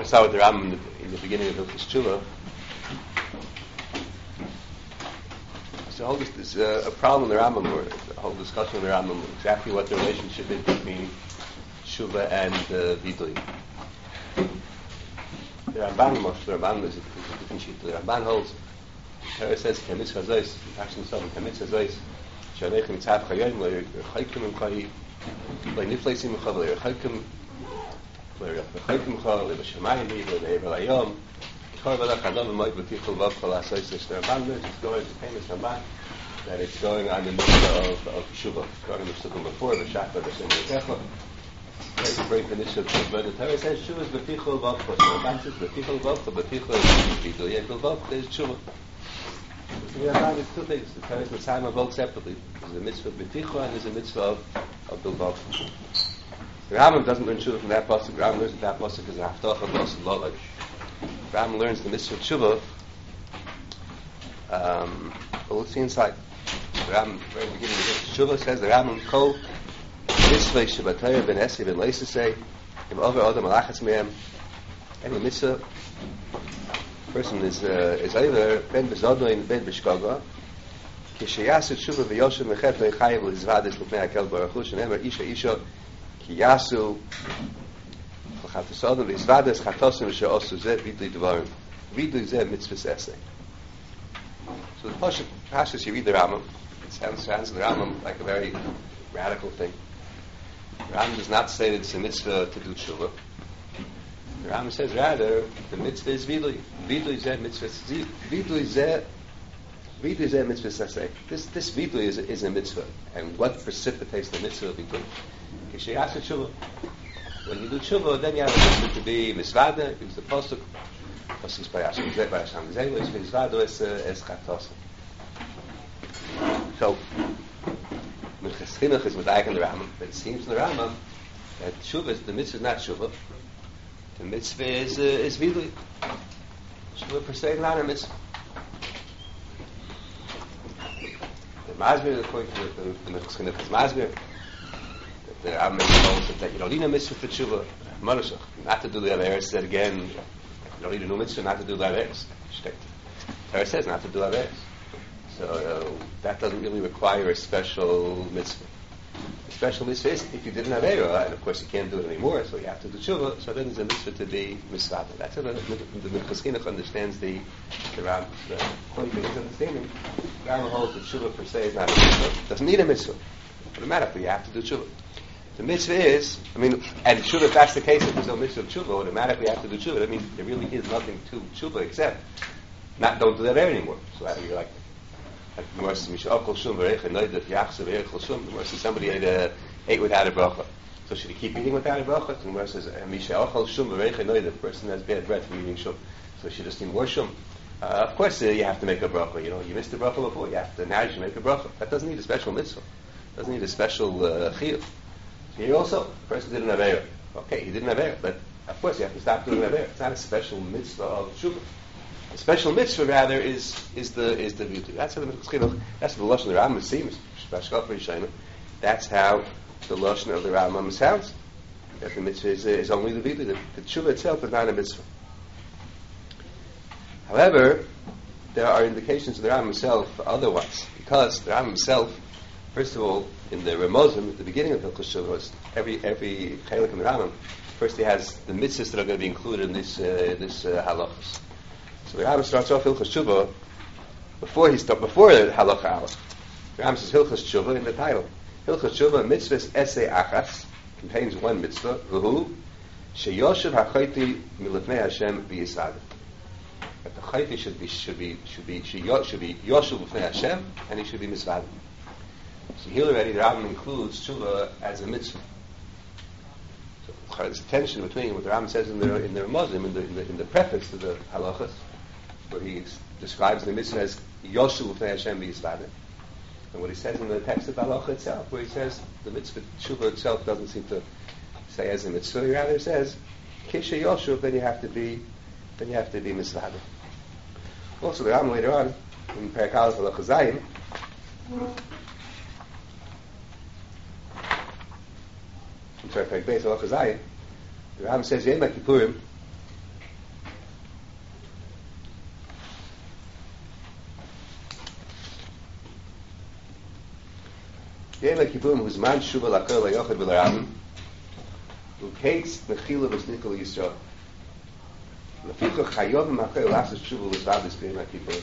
to start with the Rambam in the beginning of Hilchos Tshuva. So hold this a problem in the Rambam, or the whole discussion in the Rambam, exactly what the relationship is between Tshuva and Vidui. The Ramban is a different sheet. The Ramban holds, the Torah says, Kemitzvah Zois, actually some Kemitzvah Zois, Shalech Mitzvah Chayim, L'Chaykim Chayim, L'Nifleisim Chav, L'Chaykim Chav, L'Shamayim, L'Evel the Ramban is going to famous Ramban that it's going on the mitzvah of Tshuva. It's going to the Sukkim before the Shachar, the Shem Yitecha. It's a great initial Tshuva. The Torah says Tshuva is B'tichol Vavcha. The Ramban says B'tichol Vavcha. B'tichol is B'tichol. Yet Vavcha is Tshuva. The Ramban is two things. The Torah is Mitzvah both separately. There's a mitzvah of B'tichol and there's a mitzvah of Vavcha. The Rambam doesn't learn Tshuva from that pasuk. The Rambam learns that pasuk as a Haftarah pasuk Lolach. Rambam learns the mitzvah of Tshuva. But let's see inside. The Rambam, very beginning of Tshuva says the Rambam Kol Mitzvah Shabbatayah Ben Esi Ben Leisasei Im Over Odom Alachas Mehem. Any mitzvah person is either Ben Bezodoin Ben Bishkaga Kishayasu Tshuva V'Yoshem Mechet Le'Chayev L'Zvades L'Pnei HaKel Baruch Hu Shenemer Isha Kiyasu Chatasodom L'Zvades Chatosim She'osu Zeh Vidui Dvarim Vidui Zeh Mitzvahs Esei. So the Pashas, you read the Rambam, it sounds the Rambam like a very radical thing. The Rambam does not say that it's a mitzvah to do tshuva. The Rambam says rather the mitzvah is vidui. Vidui zeh mitzvah. Vidui zeh mitzvah saseh. This vidui is a mitzvah, and what precipitates the mitzvah of vidui? Kishayas tshuva. When you do tshuva, then you have a mitzvah to be misvada. Use the pasuk. Pasuk Bayasham Zeh Bayasham Zeh is misvada es chatos. So, Minchas Chinuch is medayek in the Rambam, but it seems in the Rambam that Tshuva, the mitzvah is not Tshuva. The mitzvah is Vidui. Tshuva per se is not a mitzvah. The Masbir, according to the Minchas Chinuch, is Masbir. The Rambam holds that you don't need a mitzvah for Tshuva. Manushach, not to do the Averis, said again, you don't need a new mitzvah not to do the Averis. Torah says not to do Averis. So that doesn't really require a special mitzvah. A special mitzvah is if you didn't have Eira, and of course you can't do it anymore, so you have to do tshuva, so then there's a mitzvah to be misvada. That's how the Minchas Chinuch understands the Rambam. According to his understanding, the Rambam holds that tshuva per se is not a mitzvah. Doesn't need a mitzvah. Automatically you have to do tshuva. The mitzvah is, and tshuva, if that's the case, if there's no mitzvah of tshuva, automatically you have to do tshuva. I mean, there really is nothing to tshuva except don't do that anymore. So you're like, the Gemara says somebody ate without a bracha. So should he keep eating without a bracha? The Gemara says the person has bad breath from eating shum. So she just need more shum. Of course you have to make a bracha. You missed the bracha before. Now you should make a bracha. That doesn't need a special mitzvah. Doesn't need a special chiyuv. Here also, the person didn't have eira. Okay, he didn't have eira, but of course you have to stop doing eira. It's not a special mitzvah of shuvah. The special mitzvah, rather, is the vidui. That's how the Minchas Chinuch, that's what the lashon of the Rambam seems. That's how the lashon of the Rambam sounds. That the mitzvah is only the vidui. The tshuva itself is not a mitzvah. However, there are indications of the Rambam himself otherwise, because the Rambam himself, first of all, in the Ramozim at the beginning of Hilchos Tshuva, every chelik in the Rambam, first he has the mitzvahs that are going to be included in this halachos. So the Rambam starts off Hilchos Tshuva before the halacha aleph. The Rambam says Hilchos Tshuva in the title. Hilchos Tshuva mitzvahs esei achas contains one mitzvah. V'hu sheyoshev hachayti milifnei Hashem v'yisad. That the chayti should be yoshev l'fnei Hashem, and he should be misvad. So here already the Rambam includes Tshuva as a mitzvah. So there's a tension between what the Rambam says in the Ramozim, in the preface to the halachas, where he describes the mitzvah as Yoshu L'fnei Hashem B'Yisvadim, and what he says in the text of the halacha itself, where he says the mitzvah Tshuva itself doesn't seem to say as a mitzvah, he rather says Kisha Yoshu, then you have to be Misvadim. Also the Rambam later on in Perek Aleph Halacha Zayin, in Perek Beis Halacha Zayin, the Rambam says Yom Kippurim Yom Kippurim huzman shuva lakol layochad v'larabim u'kates mechila v'snikol Yisrael. Leficha chayov v'makol lashes shuva l'zvadis b'Yom Kippurim.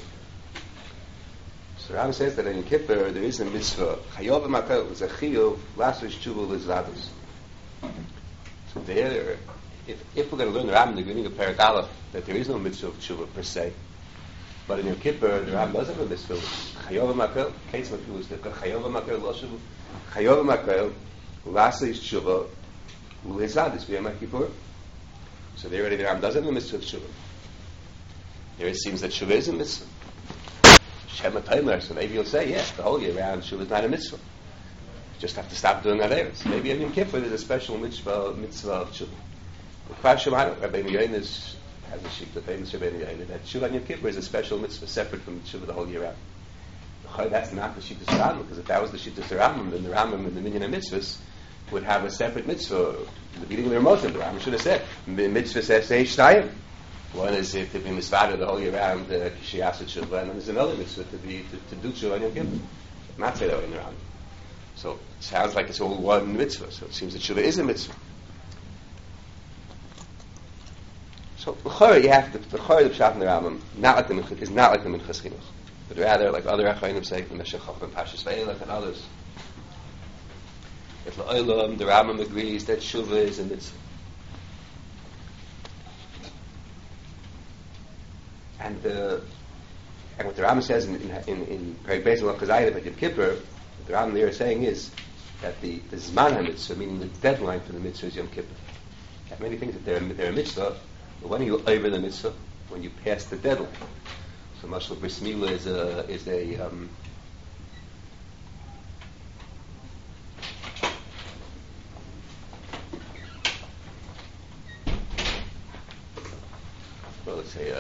So Rambam says that in Yom Kippur there is a mitzvah. Chayov v'makol is a chiyuv lashes shuva l'zvadis. So there, if we're going to learn the Rambam in the beginning of Perek Aleph, that there is no mitzvah of tshuva per se, but in Yom Kippur the Rambam does have a mitzvah. Chayov v'makol, kates mechila v'snikol. Chayov v'makol lo shuva. Chayov v'makol lashes shuva l'zvadis b'Yom Kippur. So there already the Rambam does have a mitzvah of tshuva. Here it seems that tshuva is a mitzvah. Shema Tomer, so maybe you'll say, yes, the whole year round tshuva is not a mitzvah. You just have to stop doing averos. Maybe in Yom Kippur there's a special mitzvah of tshuva. The Kvar Shemanu, Rabbi Yoin has a sheet, the famous Rabbi Yoin, that tshuva on Yom Kippur is a special mitzvah separate from tshuva the whole year round. That's not the Shittas Rambam, because if that was the Shittas Rambam, then the Rambam and the Minyan of Mitzvahs would have a separate mitzvah. The beginning of the Ramosim, the Rambam should have said, mitzvah says Shnayim. One is to be misvada the whole year round, Kishiyasa Tshuva, and then there's another mitzvah to do Tshuva on Yom Kippur. Not say that way in the Rambam. So it sounds like it's all one mitzvah, so it seems that Tshuva is a mitzvah. So the Pshat in the Rambam is not like the Minchas Chinuch, but rather like other Achronim say, the Meshech Chochmah, Pashas Vayelech, and others. If L'Olam, the Rambam agrees that Tshuva is a mitzvah. And what the Rambam says in Perek Beis Halacha Zayin about Yom Kippur, what the Rambam there is saying is that the Zman HaMitzvah, meaning the deadline for the mitzvah, is Yom Kippur. There are many things that they're a mitzvah, but when you over the mitzvah, when you pass the deadline. So Mashal Bris Milah is a well, let's say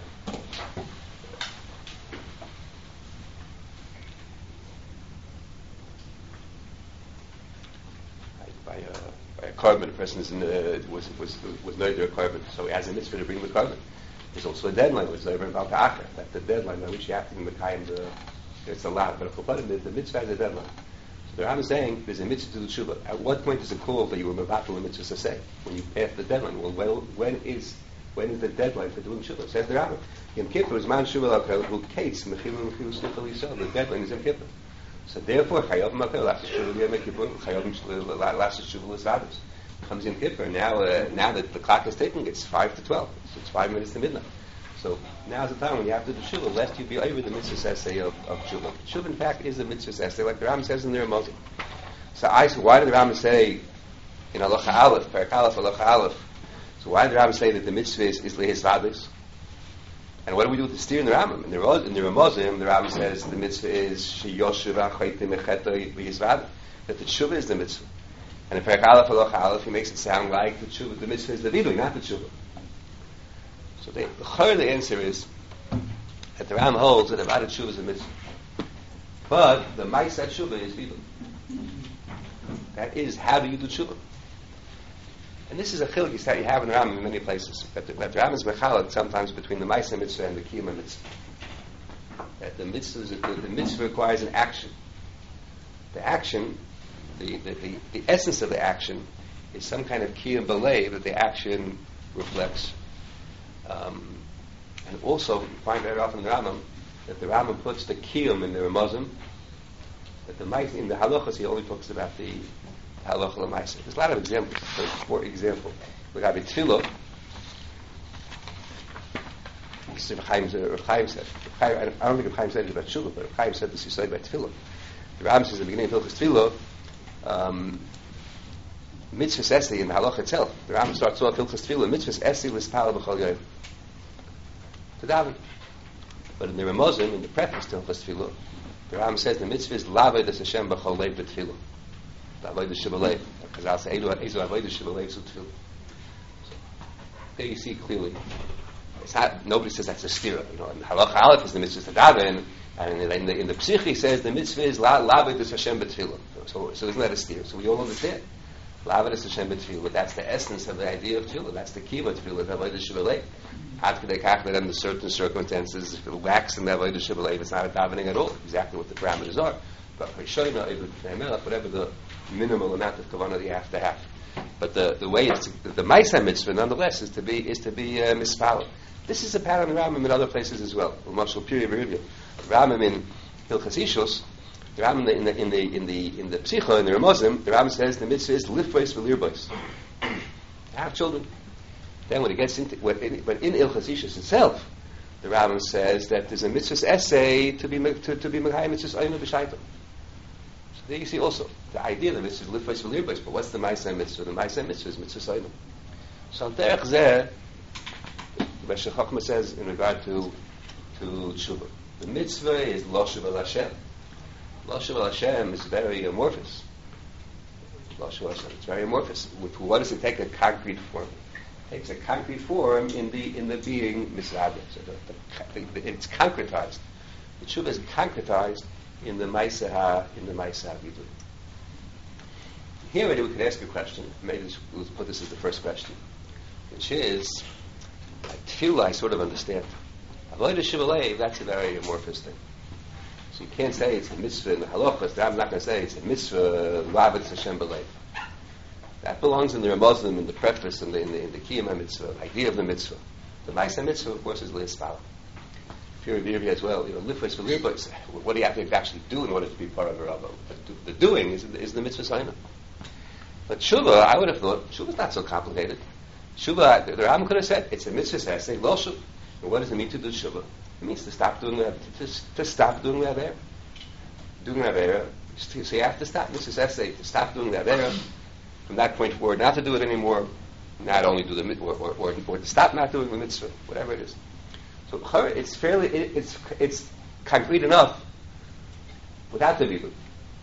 by a carbon, a person is was neither a carbon, so he has a mitzvah to bring the carbon. There's also a deadline, which is over about the Acher. That's the deadline by which you have to be Mekayim it's allowed. But the mitzvah has a deadline. So the Rambam is saying there's a mitzvah to do tshuva. At what point is it called that you were mevatel a mitzvah to say? When you pass the deadline. Well, when is the deadline for doing tshuva? Says the Rambam. Yom Kippur is man tshuva lakel who kates mechilu snichel yisrael. The deadline is Yom Kippur. So therefore, chayav makel last tshuva Yom Kippur, chayav last tshuva l'svados. Comes Yom Kippur. Now that the clock is ticking, it's 5 to 12. So it's 5 minutes to midnight. So now's the time when you have to do tshuva, lest you be over the mitzvah essay of tshuva. Tshuva, in fact, is a mitzvah essay, like the Rambam says in the Ramosim. So why did the Rambam say in Halacha Aleph, Perek Aleph, Halacha Aleph? So why did the Rambam say that the mitzvah is lehis vados? And what do we do with the steer in the Rambam? In the Ramosim, the Rambam says the mitzvah is sheyoshev achaytim echetoi lehis vados. That the tshuva is the mitzvah. And in Perek Aleph, Halacha Aleph, he makes it sound like the mitzvah is the vidui, not the tshuva. So the answer is that the Rambam holds that Avodat Tshuva is a mitzvah. But the Ma'aseh Tshuva is vidui. That is, how do you do tshuva? And this is a chilgis that you have in the Rambam in many places. That the Rambam is mechalek sometimes between the Ma'aseh mitzvah and the Kiyum mitzvah. That the mitzvah requires an action. The action, the essence of the action is some kind of Kiyum b'leiv that the action reflects. And also, you find very often in the Rambam that the Rambam puts the Kiyum in the Ramazim, that in the halachas he only talks about the halacha l'maaseh. There's a lot of examples. For example, we have a tefillah. This is Rav Chaim said. I don't think Rav Chaim said it about Shuvah, but Rav Chaim said this. He said about tefillah. The Rambam says at the beginning of Hilchos Tefillah, mitzvah esei in the halacha itself. The Rambam starts off Hilchos Tefillah. Mitzvah esei l'spal b'chol yom. To daven. But in the Ramosim, in the preface to Hilchos Tefillah, the Rambam says the mitzvah is laved es Hashem b'chol lev b'tefillah. The avodah shebalev. Because I'll say ezu avodah shebalev zu tefillah. There you see clearly. It's not. Nobody says that's a stira. You know, in halacha aleph is the mitzvah to daven, and in the psichi says the mitzvah is laved es Hashem b'tefillah. So isn't that a stira? So we all understand. Laved es Hashem b'tefillah. That's the essence of the idea of tefillah. That's the key of tefillah. The avodah shebalev. Ad kedei kach that under certain circumstances, if it lacks in the avodah shebalev, it's not a davening at all. Exactly what the parameters are. whatever the minimal amount of kavanah you have to have. But the way the Maisa mitzvah nonetheless is to be mispal. This is a pattern in Rambam in other places as well. Mashal Piri Berivia. Rambam in Hilchas Ishus, the Rambam in the Psicha, in the Ramazim, the Rambam says the mitzvah is lifbois v'lirbois. Have children. Then when it gets into but in Hilchas Ishus itself, the Rambam says that there's a mitzvah's essay to be Mechayim mitzvah's Oyna b'shaitim. So there you see also the idea that mitzvah is lifbois v'lirbois, but what's the Maisa mitzvah? The Maisa mitzvah is mitzvah's Oyna. So derech zeh, the Meshech Chochmah says in regard to tshuva, the mitzvah is lo shuv al Hashem. Lo shuv al Hashem is very amorphous. Lo shuv al Hashem, it's very amorphous. What does it take? A concrete form. It takes a concrete form in the being misradah. So it's concretized. The tshuva is concretized in the Maisa Vidui. Here we could ask a question. Maybe we'll put this as the first question, which is, Tefillah I sort of understand. Avodah Shivalei, that's a very amorphous thing. So you can't say it's a mitzvah in the halachas. I'm not going to say it's a mitzvah Rabbit Hashem B'Leiv. That belongs in the Ramazim, in the preface, in the Kiyam mitzvah, the idea of the mitzvah. The Maisa mitzvah, of course, is Li'espala. Pure Virvi as well. Lifos for Lirbois. What do you have to actually do in order to be part of a Rabba? The doing is the mitzvah Saina. But Shuvah, I would have thought, Shuvah's not so complicated. Shuvah, the Rambam could have said, it's a mitzvah essay, lo shuv. And what does it mean to do Shuvah? It means to stop doing the Avera. Doing the Avera. So you have to stop. Mitzvah essay, to stop doing the Avera. From that point forward, not to do it anymore. Not only do the mitzvah, or to stop not doing the mitzvah, whatever it is. So it's fairly, it's concrete enough without the vidui.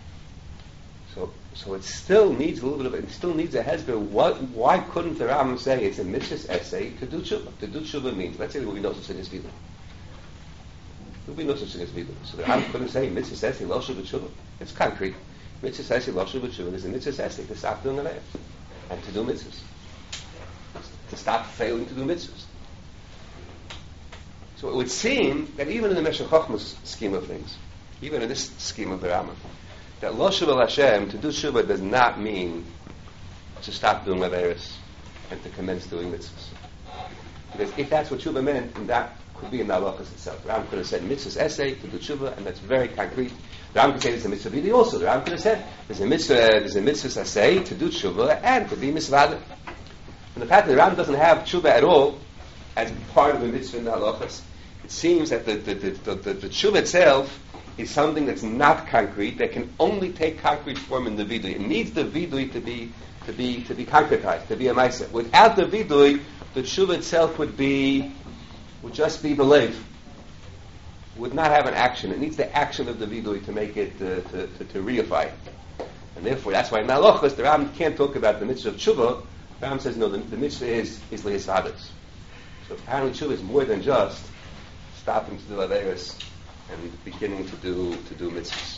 So it still needs a little bit of it. Still needs a hesber. Why couldn't the Rambam say it's a mitzvah essay to do tshuva? To do tshuva means, let's say there will be no such thing as vidui. There will be no such thing as vidui. So the Rambam couldn't say mitzvah essay lo shuv tshuva. It's concrete. Mitzvah essay lo shuv tshuva is a mitzvah essay to stop doing the and to do mitzvahs. To stop failing to do mitzvahs. So it would seem that even in the Meshech Chochmah's scheme of things, even in this scheme of the Rambam, that lo shuv al Hashem, to do shuvah, does not mean to stop doing averos and to commence doing mitzvahs. Because if that's what shuvah meant, then that could be in the halachas itself. The Rambam could have said mitzvahs essay to do shuvah, and that's very concrete. The Rambam could say there's a mitzvah vidi also. The Rambam could have said there's a mitzvah essay to do shuvah and to be misvadah. And the fact that the Rambam doesn't have shuvah at all as part of the mitzvah in the halachas, it seems that the shuvah itself is something that's not concrete, that can only take concrete form in the vidui. It needs the vidui to be concretized, to be a ma'aseh. Without the vidui, the tshuva itself would just be belief. Would not have an action. It needs the action of the vidui to make it to reify it. And therefore, that's why in halachos the Rambam can't talk about the mitzvah of tshuva. The Rambam says no, the mitzvah is li'esadas. So apparently tshuva is more than just stopping to do averos and beginning to do mitzvahs.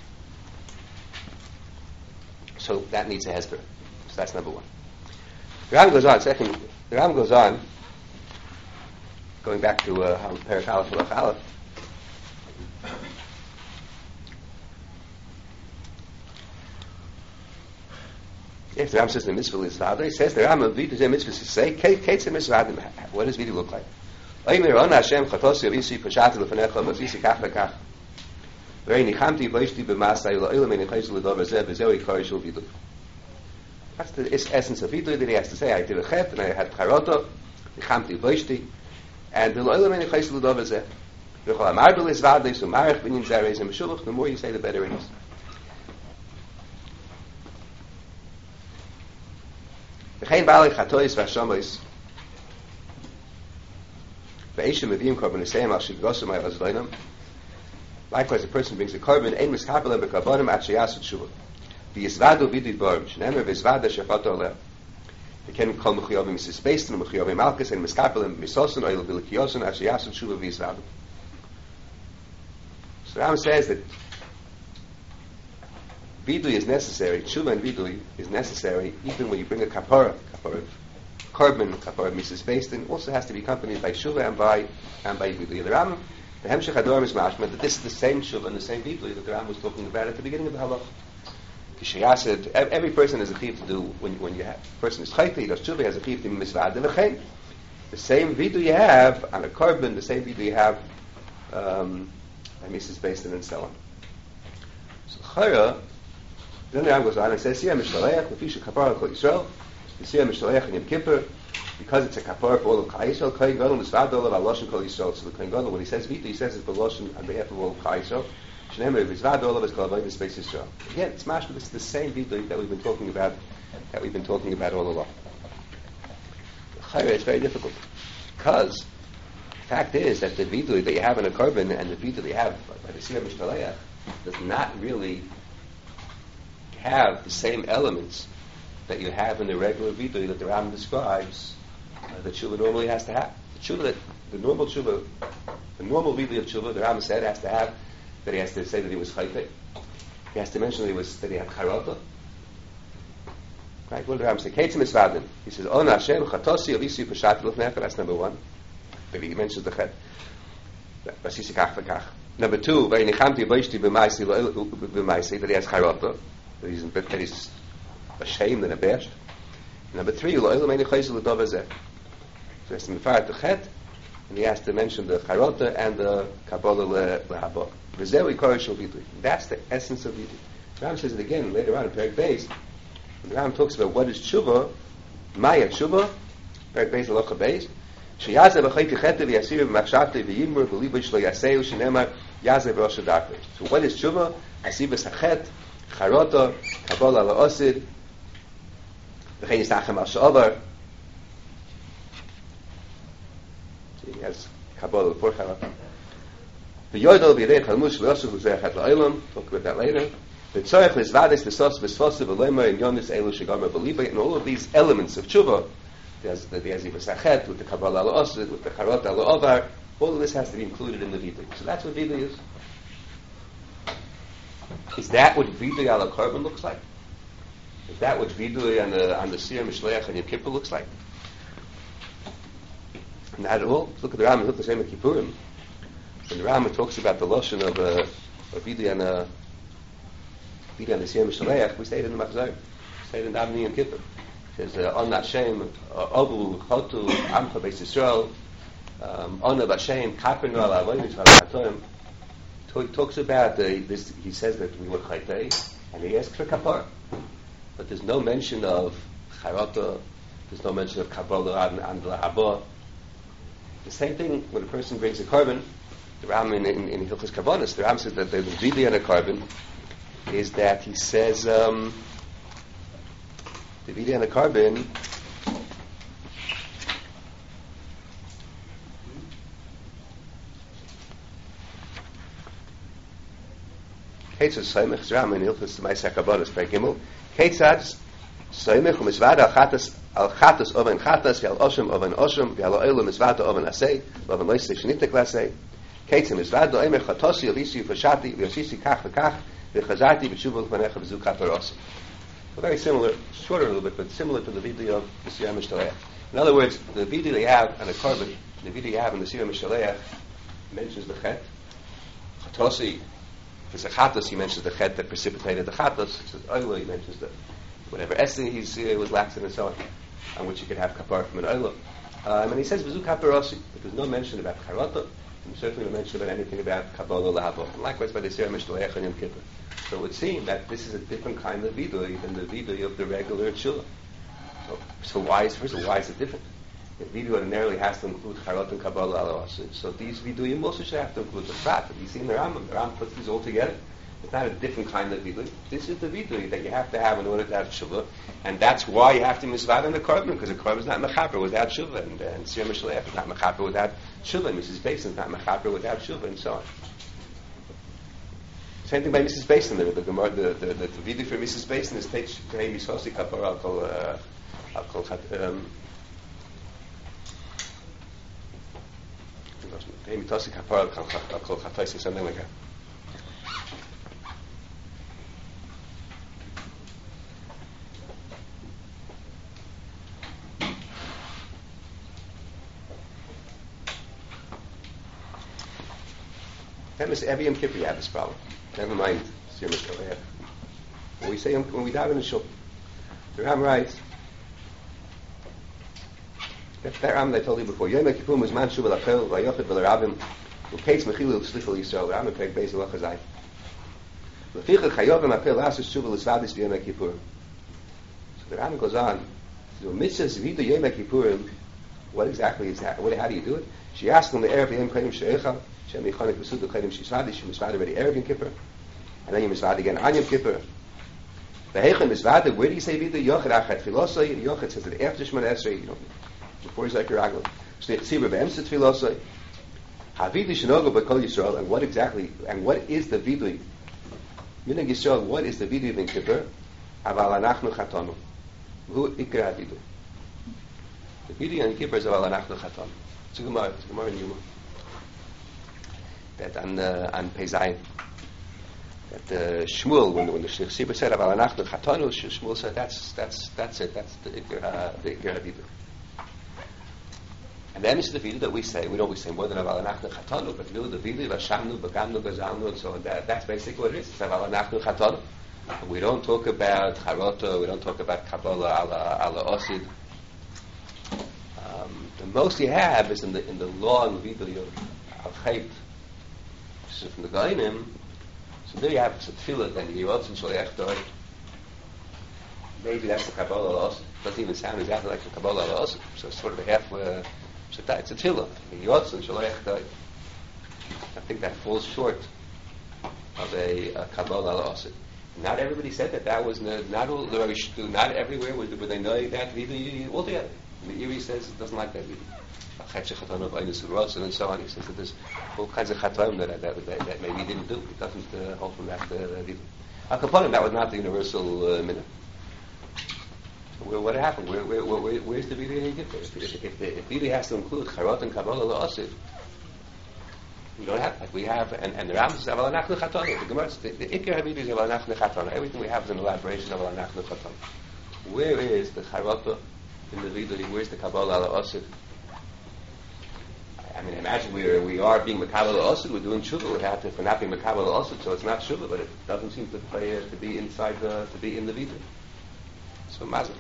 So that needs a hesper. So that's number one. The Rambam goes on. Second, the Rambam goes on, going back to Perek Aleph Halach Aleph. If the Rambam says the mitzvah is father, he says the Rambam Vidu is a mitzvah to say, what does Vidu look like? Oimer on Hashem chatosi avisi pashati lefanecha mazisi kach lekach. V'rei nichamti v'ishti b'masai la'olam enichayz l'dover zeh v'zeu ikar shul vidui. That's the essence of vidui that he has to say. I did a chet and I had charoto, nichamti v'ishti, and la'olam enichayz l'dover zeh. V'chol amar b'lis v'adei sumarech b'nin zerez and b'shulach. The more you say, the better it is. V'chein b'alei chatois v'ashamois. Likewise, a person brings a carbon and miskabel and bekabonim at sheyasut tshuva. V'yizvadu vidui borim shnemer v'yizvada shefato oleh. He can call mechiyavim misispeistin and mechiyavim malchus and miskabel and misosin oil v'likiyosin at sheyasut tshuva v'yizvadu. So Rambam says that vidui is necessary. Tshuva and vidui is necessary even when you bring a kapara carbon, kapara Mrs. Bastin, also has to be accompanied by Shuvah and by Vidui. The Rambam The Hemshech Hadoram is mashma that this is the same Shuvah and the same Vidui that the Ram was talking about at the beginning of the Halach. Kishayased, every person has a chiv to do when you have a person is chayte, he does Shuvah, he has a chiv to be misvad and v'chein. The same Vidui you have on a carbon, the same Vidui you have Mrs. Basin and so on. So Chayra, then the Ram goes on and says, Siyah Mishtalech, Lefisha Kapara Kol Yisrael, Siyah Mishtalech in Yom Kippur, because it's a kapara for all of Klal Yisrael, Kohen Gadol misvad olav al lashon Kol Yisrael. So the Kohen Gadol, when he says Vita, he says it for lashon on behalf of all of Klal Yisrael. Shneimar misvad olav is called Avodas Beis Yisrael. Again, it's mashma. This is the same Vita that we've been talking about all along. Chayre, it's very difficult because the fact is that the Vita that you have in a carbon and the Vita that you have by the Siyah Mishtalech does not really have the same elements that you have in the regular Vita that the Ram describes. That tshuva normally has to have. The normal Vidi of tshuva, the Ram said, has to have that he has to say that he was chayte. He has to mention that he had charata. Right? What did the Ram say? Keitzim Isvadin. He says, "On Hashem chatosi avisi pashati lufnecha." That's number one. But he mentions the chet. Basisi kach v'kach. Number two, v'yinichamti v'yishti b'maisi that he has charata. That he's ashamed and abashed. Number three, lo'elam eini chayzel l'dov hazeh. So he has to mefarat the chet, and he has to mention the charota and the kabbalah lehaba. V'zeh ikar shel vidui. That's the essence of vidui. The Ram says it again later on in Perek Beis. When the Ram talks about what is tshuva, maya tshuva, Perek Beis halacha Beis. Sheyazev v'chayte chete v'yasir v'machshavte v'yimur v'libo shlo yaseu shenemar yazev rosh hadakre. So what is tshuva? Asibas hachet, charota, kabbalah la'osid, v'chein yisachem al sha'avar. He has Kabbalah for Charata. The Yodel b'yedei chalmush v'yosuf v'zeh la'olam. Talk about that later. The tzorech l'zvades v'sos v'sfosav v'lemer and yonis elu shegamar b'liba. And all of these elements of tshuva, there's the Yaziv v'sachet, with the Kabbalah la'osid, with the Charata la'ovar, all of this has to be included in the Vidui. So that's what Vidui is. Is that what Vidui ala Korban looks like? Is that what Vidui on the Siyah Mishleach and Yom Kippur looks like? Not at all. Look at the Ram in Hilchos Yom Kippurim. When the Ram talks about the loshon of Vidui on the Siyah Mishleach, we say it in the Machzor. We say it in Avni Yom Kippur. It says, On Hashem, Avu, Chotu, Amcha Beis Yisrael, On Hashem, Kapernu ala Avonis v'Hatoim. He talks about this. He says that we were chaytei, and he asks for kapar, but there's no mention of charata. There's no mention of kabbalah and lahaba. The same thing when a person brings a carbon. The Ram in Hilchos Kavanos, the Ram says that the vidui on a carbon is that he says the vidui on a carbon. Keitzad Soymech Ram in Hilchos Ma'aseh Kavanos Perek Gimel. Keitzad Soymech u'misvad al chatas oven chatas v'al osham oven osham v'al oilu misvad oven asay oven loisei shenitek lasay. Keitzad misvad oimer chatosi alisi v'shati v'yosisi kach v'kach v'chazati v'shuvu l'fanecha v'zu kaparosim. Very similar, shorter a little bit, but similar to the vidui of the Siyah Mishtalech. In other words, the vidui they have on a carbon, the vidui you have in the Siyah Mishtalech mentions the chet. Chatosi, if it's a chatos, he mentions the chet that precipitated the chatos. If it's oila, he mentions the whatever essay he was laxing and so on which you could have kapar from an oila. And he says v'zu kaparosi, but there's no mention about charata, and certainly no mention about anything about kabbalah lahaba. And likewise by the Siyah Mishtalech and Yom Kippur. So it would seem that this is a different kind of vidui than the vidui of the regular tshuva. So why is it different? The vidui ordinarily has to include charot and kabbalah alawasid. So these vidui also should have to include the prat. Have you seen the Rambam? The Rambam puts these all together. It's not a different kind of vidui. This is the vidui that you have to have in order to have tshuva, and that's why you have to misvad on the carbon, because the carbon is not mechaper without tshuva, and Siyah Mishleach is not mechaper without tshuva, and Mrs. Basin is not mechaper without tshuva, and so on. Same thing by Mrs. Basin. The vidui for Mrs. Basin is teich kei misosi kapar al kol mitosi kapar al kol chatoisi, something like that. Every Yom Kippur you have this problem. Never mind. When we say when we daven in shul, the Ram writes. That Ram that I told you before. Yom Kippur was man shuv l'achel v'yochid v'lerabim u'keitz mechilu tzlichul Yisrael. Ram and Peg Beis Elachazai. L'fichach hayovim apel lasus shuv l'svadis v'Yom Kippur. So the Ram goes on. So mitzvahs v'yidu Yom Kippurim. What exactly is that? How do you do it? She asked him the Erev Yom Kodim She'echa Shem Yichonik V'Sudu Kodim Shishvadi. She misvadi already Erev Yom Kippur, and then you misvadi again on Yom Kippur. V'heichen misvadi. Where do you say v'yidu Yochid Achat Filosoi? Yochid says that after Shemon Esrei, before he's like your Raglan. Shnei Tzibur Be'emset Filosoi. Havidu Shenogo B'Kol Yisrael. And what exactly? And what is the vidui? Minhag Yisrael. What is the vidui of Yom Kippur? Aval Anachnu Chatonu. Who Ikra Havidu? The vidui on Kippur is Aval Anachnu Chatonu. It's a Gemara in Yuma. That on Peizayin. That Shmuel, when the Shibur said Aval Anachnu Chatonu, Shmuel said that's it. That's the Ikra Havidu. And then it's the vidui that we say. We don't always say more than Aval Anachnu Chatonu, but the vidui Vashamnu, Bagamnu, Gazamnu, and so on. That's basically what it is. It's Aval Anachnu Chatonu. We don't talk about Charota. We don't talk about Kabbalah ala Osid. The most you have is in the long vidui of Chait, which is from the Goinim. So there you have Tefillah, then Yirotzim Shaliach Doi. Maybe that's the Kabbalah ala Osid. It doesn't even sound exactly like the Kabbalah ala Osid. So it's sort of a half. It's a tefillah. Yirotzim Shaliach Doi. I think that falls short of a Kabbalah ala Osid. Not everybody said that was not all. Not everywhere would they know that vidui altogether. The Iri says it doesn't like that vidui. And so on. He says that there's all kinds of chatoim that maybe he didn't do. It doesn't hold from that vidui. Al Kaponim, that was not the universal minhag. What happened? Where's the vidui he did this? If vidui has to include charot and kabbalah la'asid, we don't have like we have, and the Ram says Aval Anachnu Chatonu. The Gemara, the Ikar Havidui is Aval Anachnu Chatonu. Everything we have is an elaboration of Aval Anachnu Chatonu. Where is the charot in the vidui? Where's the kabbalah la'asid? I mean, imagine we are being Makabal Osid, we're doing Shuvah, we have to, for not being Makabal Osid, so it's not Shuvah, but it doesn't seem to play, to be inside to be in the vidui. So Mazal.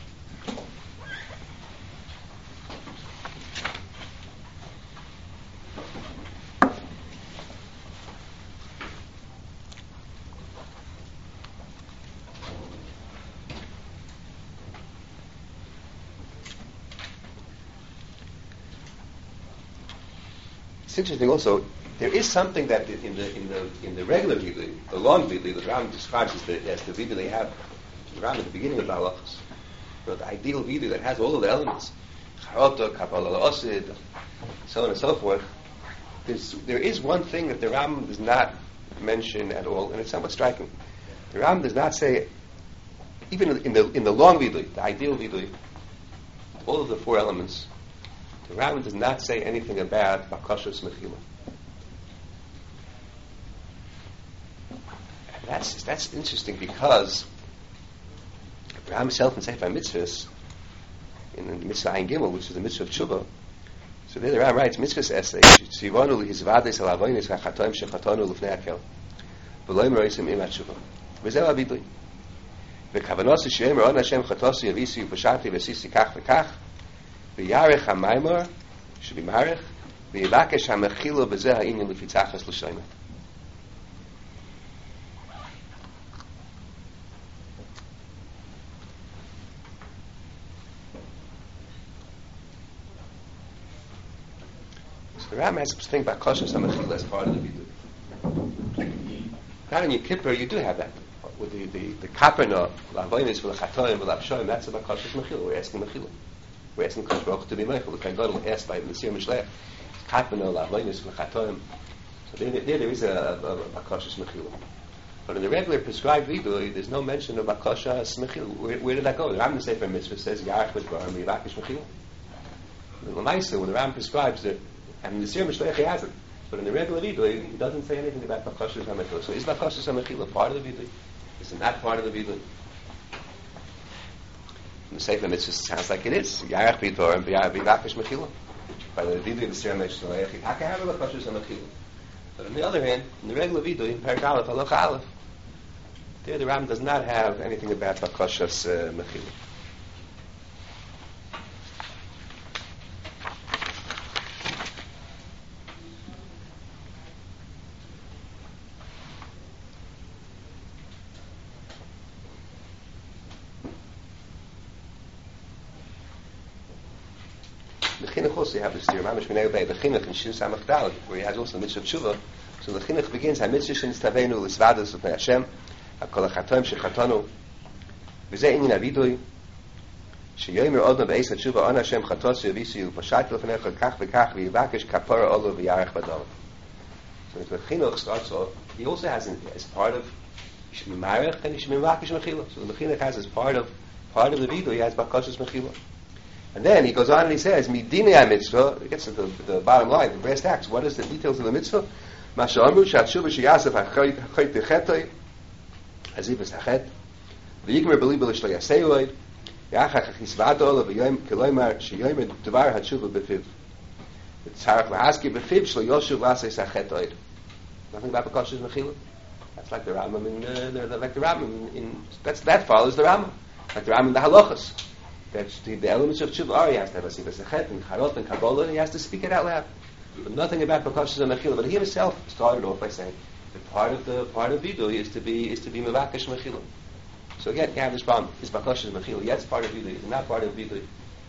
It's interesting also, there is something that in the regular vidui, the long vidui, the Ram describes as the vidui they have the Ram at the beginning of the halachos. The ideal vidui that has all of the elements, charota, kabbalah la'asid, so on and so forth. There is one thing that the Ram does not mention at all, and it's somewhat striking. The Ram does not say, even in the long vidui, the ideal vidui, all of the four elements. The Rambam does not say anything about Bakashos Mechila. That's interesting because the Rambam himself in Sefer Mitzvahs, in the Mitzvah Ein Gimel, which is the Mitzvah of Tshuva, so there the Rambam writes Mitzvahs essay, Tzivonu lihizvades al avonis hachatoim shechatonu lufnei hakel, v'loim roisim im ha-tshuva. V'zeh ha-vidui. V'kavanos she'em ro'on Hashem chatosu yavisi v'pashati v'sisi kach v'kach, v'yarech ha-maimor, should be marech, v'yivakesh ha-mechilo b'zeh ha-inyan l'fitzachas l'shoyma. So the Ram has to think about kosher ha-mechilo as part of the vidui. Now in Yom Kippur you do have that. With the kaperna, l'avonis v'l'chatoim v'l'apshoim, that's about kosher ha-mechilo. We're asking mechilo. We're asking Kosh Baruch Hu to be Meichel. The Kohen Gadol asked by the Nesir Mishlech, Katmano, La'avonis, V'chatoim. So there is a Kosh's Mechila. But in the regular prescribed vidui, there's no mention of Kosh's Mechila. Where did that go? The Ram Sefer Mitzvah says, Yarech V'dvarim, Yivakesh Mechila. The Lamaisa, when the Ram prescribes it, and the Nesir Mishlech he has it. But in the regular vidui, he doesn't say anything about Kosh's Mechila. So is Kosh's Mechila part of the vidui? Is it not part of the vidui? The Sefer Mitzvah sounds like it is. Yarech b'Torah and b'Yivakesh Mechila. By the vidui of the Sefer Mitzvah, Haka have a Koshus HaMechila. But on the other hand, in the regular Vidui, in Perek Aleph, Halacha Aleph, there the Ram does not have anything about Bakashas Mechila. The Chinuch also you have this theory, Mamish B'nei Obey, the Chinuch in Shin Samach Daled, where he has also the mitzvah of Tshuva. So the Chinuch begins, HaMitzvah Shin Stavenu L'Svadas L'Pnei Hashem, HaKol HaChatom Shechatonu, V'zeh Inyin Avidui, Sheyomer Odom B'Eis HaTshuva On Hashem Chatosu Yavisi U'Pashayt L'Fnecha Kach V'Kach V'Yivakesh Kapara Olo V'Yarech Badol. So the Chinuch starts off, he also has as part of Shemimarech and Shemivakesh Mechila. So the Chinuch has as part of the Vidui, he has Bakashas Mechila. And then he goes on and he says, Midinei mitzvah, it gets to the bottom line, the brass tacks. What is the details of the mitzvah? Masha Amru, Shatshuva Sheyasef HaChoyt Techetoy, Azivas HaChet, V'yigmer B'li B'lishlo Yaseyoid, Yachach HaChisvado, V'yoyim Keloymar, Sheyoyim Devar HaTshuva B'fiv. Tzarech L'haski B'fiv, Shlo Yoshuv L'aseh HaChetoid. Nothing about Bakashas Mechila. That's like the Rambam that follows the Rambam. Like the Rambam in the Halachas. That's the elements of tshuva. He has to have a sechet and charot and kabbalah, and he has to speak it out loud. But nothing about bakashas and mechila. But he himself started off by saying that part of vidui is to be mevakesh mechila. So again, you have this problem: is bakashas mechila? Yes, part of vidui. It's not part of vidui.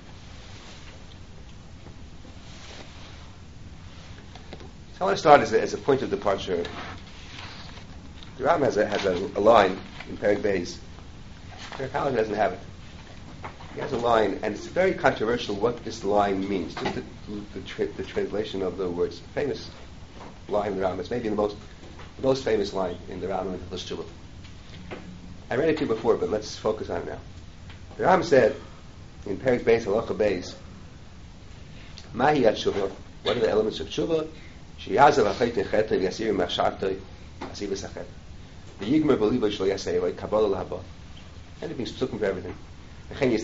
So I want to start as a point of departure. The Rambam has a line in Perek Beis. Perek Aleph doesn't have it. He has a line, and it's very controversial what this line means. Just the translation of the words. Famous line in the Rambam. It's maybe the most famous line in the Rambam and the Chilul. I read it to you before, but let's focus on it now. The Rambam said in Perek Beis Halacha Beis, Mahi Tshuva. What are the elements of Tshuva? Sheyazav Achayt Nechet Yasir Machshavtoi Asiv Esachet. The Yigmer B'Libo Shlo Yasei Kabbalah Lahaba. Anything's psukim for everything. You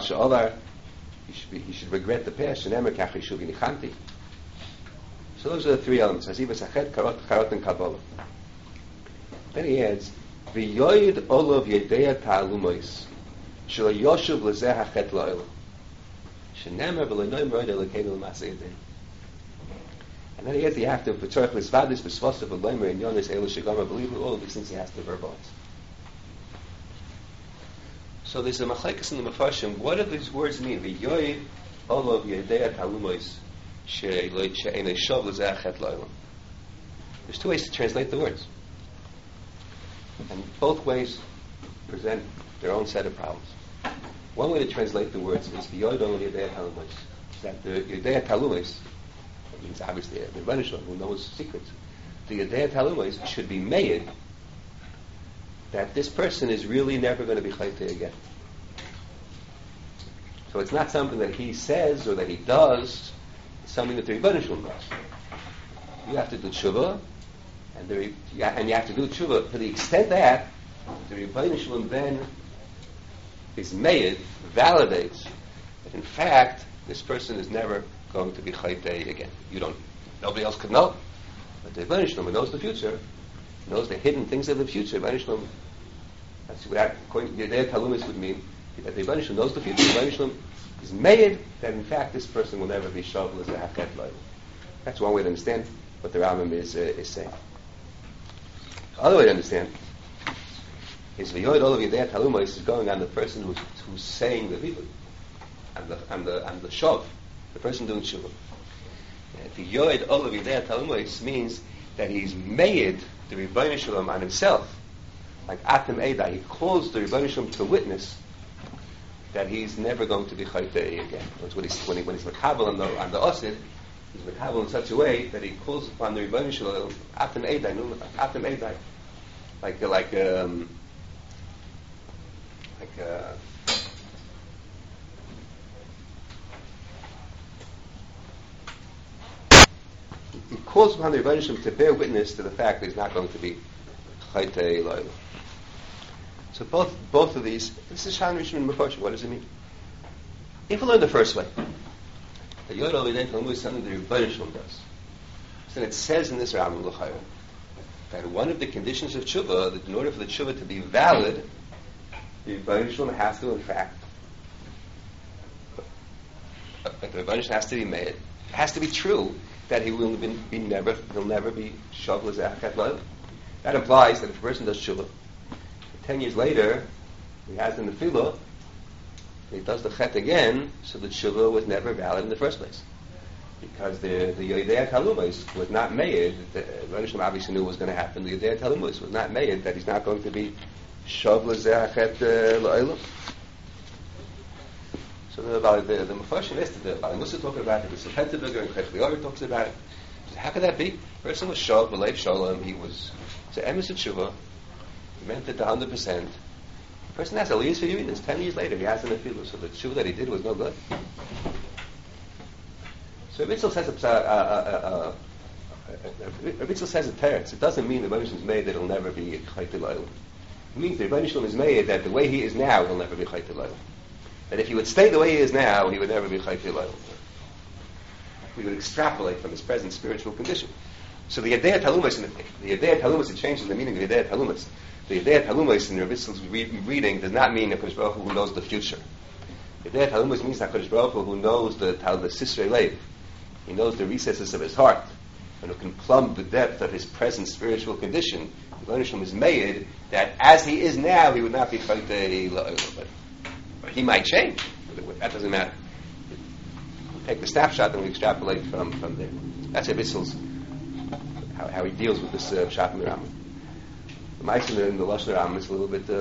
should regret the past. So those are the three elements. Sachet, Karot, and Kabbalah. Then he adds, V'yoyid olav yedea ta'alumois, shelo yoshuv lezeh hachet la'olam, shenemer v'le'noim roid elokenu l'maseh yedei. And then he adds, you have to v'tzorech l'svadis v'svosav v'loimer in yonis elu shegama, believe all of these things he has to verbalize. So there's a machlekes in the Mefarshim. What do these words mean? V'yoyid olav yedei ta'alumois, she'enei shov lezeh hachet la'olam. There's two ways to translate the words. And both ways present their own set of problems. One way to translate the words is v'yoyid olav yedei ta'alumois. That the yedei ta'alumois, that means obviously the Rebbeinu Shalom, who knows secrets, the yedei ta'alumois should be made that this person is really never going to be chayte again. So it's not something that he says or that he does, it's something that the Rebbeinu Shalom does. You have to do tshuva, and you have to do tshuva to the extent that the Rebbeinu Shalom then is made, validates that in fact this person is never going to be chayte again. Nobody else could know. But the Rebbeinu Shalom, who knows the future, knows the hidden things of the future. Rebbeinu Shalom, that's what according to Yedei Talumis would mean, that the Rebbeinu Shalom knows the future. The Rebbeinu Shalom is made that in fact this person will never be shovel as a hachet loy. That's one way to understand what the Rambam is saying. The other way to understand is v'yoyed olav yedei talumos is going on the person who's saying the vivud, and the shov, the person doing tshuva. V'yoyed olav yedei talumos means that he's made the Rebbeinu Shalom on himself, like Atem Eida. He calls the Rebbeinu Shalom to witness that he's never going to be chaytei again. That's what when he's makabel on the osid, he's makabel in such a way that he calls upon the Rebbeinu Shalom Atem Eida, Atem Eida, he calls upon the Rebbeinu Shalom to bear witness to the fact that he's not going to be chaytei loyal. So both of these, this is Shan Rishon Mefarshim. What does it mean? If we learn the first way, the Yod Olav Yedei Talmud is something the Rebbeinu Shalom does. So it says in this Rambam L'chayra that one of the conditions of tshuva, that in order for the tshuva to be valid, the Rebbeinu Shalom has to, in fact, the Rebbeinu Shalom has to be made. It has to be true that he'll never be shav l'ze'achet l'olam. That implies that if a person does tshuva, 10 years later, he has the nefillah, he does the chet again, so the tshuva was never valid in the first place. Because the Yodei Talumos was not made, the Rebbeinu Shalom obviously knew what was going to happen, the Yodei Talumos was not made that he's not going to be shav l'ze'achet l'olam. So the Mepharshim is the Bali Musa talking about it, the Sephenteberger and Chef Lior talks about it. So how could that be? The person was shav, b'leiv shalom, he was emes tshuva, he meant it 100%. The person has Eliyas for Yidus, 10 years later he has an afilu, so the tshuva that he did was no good. So Rebbe says a teretz. It doesn't mean the Rebbeinu Shalom is made that he'll never be chaytil l'olam. It means the Rebbeinu Shalom is made that the way he is now he'll never be chaytil l'olam. That if he would stay the way he is now, he would never be chaytil l'olam. We would extrapolate from his present spiritual condition. So the Yedei Talumas, it changes the meaning of Yedei Talumas. The Yedei Talumas in Rebbe Sil's reading does not mean HaKadosh Baruch Hu who knows the future. Yedei Talumas means HaKadosh Baruch Hu who knows the Sisrei Leiv. He knows the recesses of his heart, and who can plumb the depth of his present spiritual condition. The Rebbeinu Shalom is made that as he is now, he would not be chaytei l'olam. But he might change. That doesn't matter. We take the snapshot and we extrapolate from there. That's Abissel's how he deals with this shot in the Rambam. The Ma'aser in the Lashon Rambam is a little bit.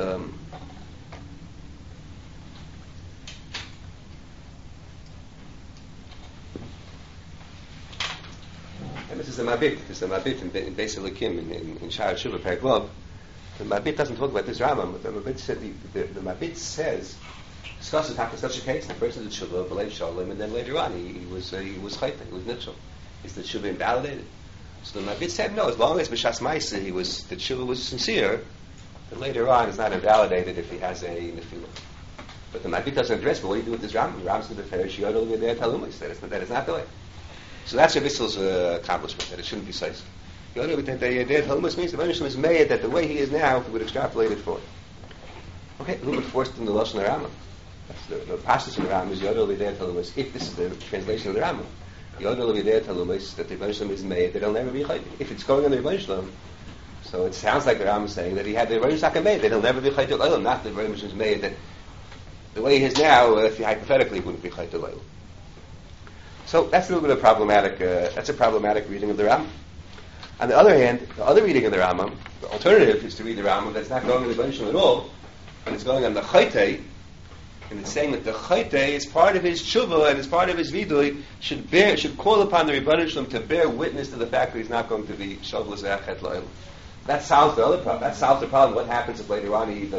And this is a Mabit. This is a Mabit in Beis Elokim in Sha'ar Shuvah Perek Vav. The Mabit doesn't talk about this Rambam, but the Mabit said the Mabit says discusses how such a case. The person did Shuvah, b'leiv shalom, and then later on he was chayta, he was nitchel. Is the Shuvah invalidated? So the Mabit said no. As long as b'shas ma'aseh the Shuvah was sincere, then later on it's not invalidated if he has a nefillah. But the Mabit doesn't address. But what do you do with this Rambam? The Rambam said the Ferish Yodel Yedei Talumas. That is not the way. So that's Rebbe Sil's accomplishment, that it shouldn't be says. The other way that the Yedei Talumas means the Rebbe is made that the way he is now, if we would extrapolate it forward. Okay, a little bit forced in the Lashon Rambam. That's the passage in the Rambam is Yodel Yedei Talumas. If this is the translation of the Rambam, Yodel Yedei Talumas, that the Rebbe is made that he'll never be chayt. If it's going on the Rebbe, so it sounds like the Rambam is saying that he had the Rebbe made that he'll never be chayt l'olam, not the Rebbe is made that the way he is now, if he hypothetically wouldn't be chayt l'olam. So that's a little bit of problematic. That's a problematic reading of the Rambam. On the other hand, the other reading of the Rambam, the alternative is to read the Rambam that's not going on the Rebbeinu at all, and it's going on the Chaytei, and it's saying that the Chaytei is part of his tshuva and is part of his vidui, should call upon the Rebbeinu to bear witness to the fact that he's not going to be shav l'ze'achet l'olam. That solves the other problem. That solves the problem. What happens if later on he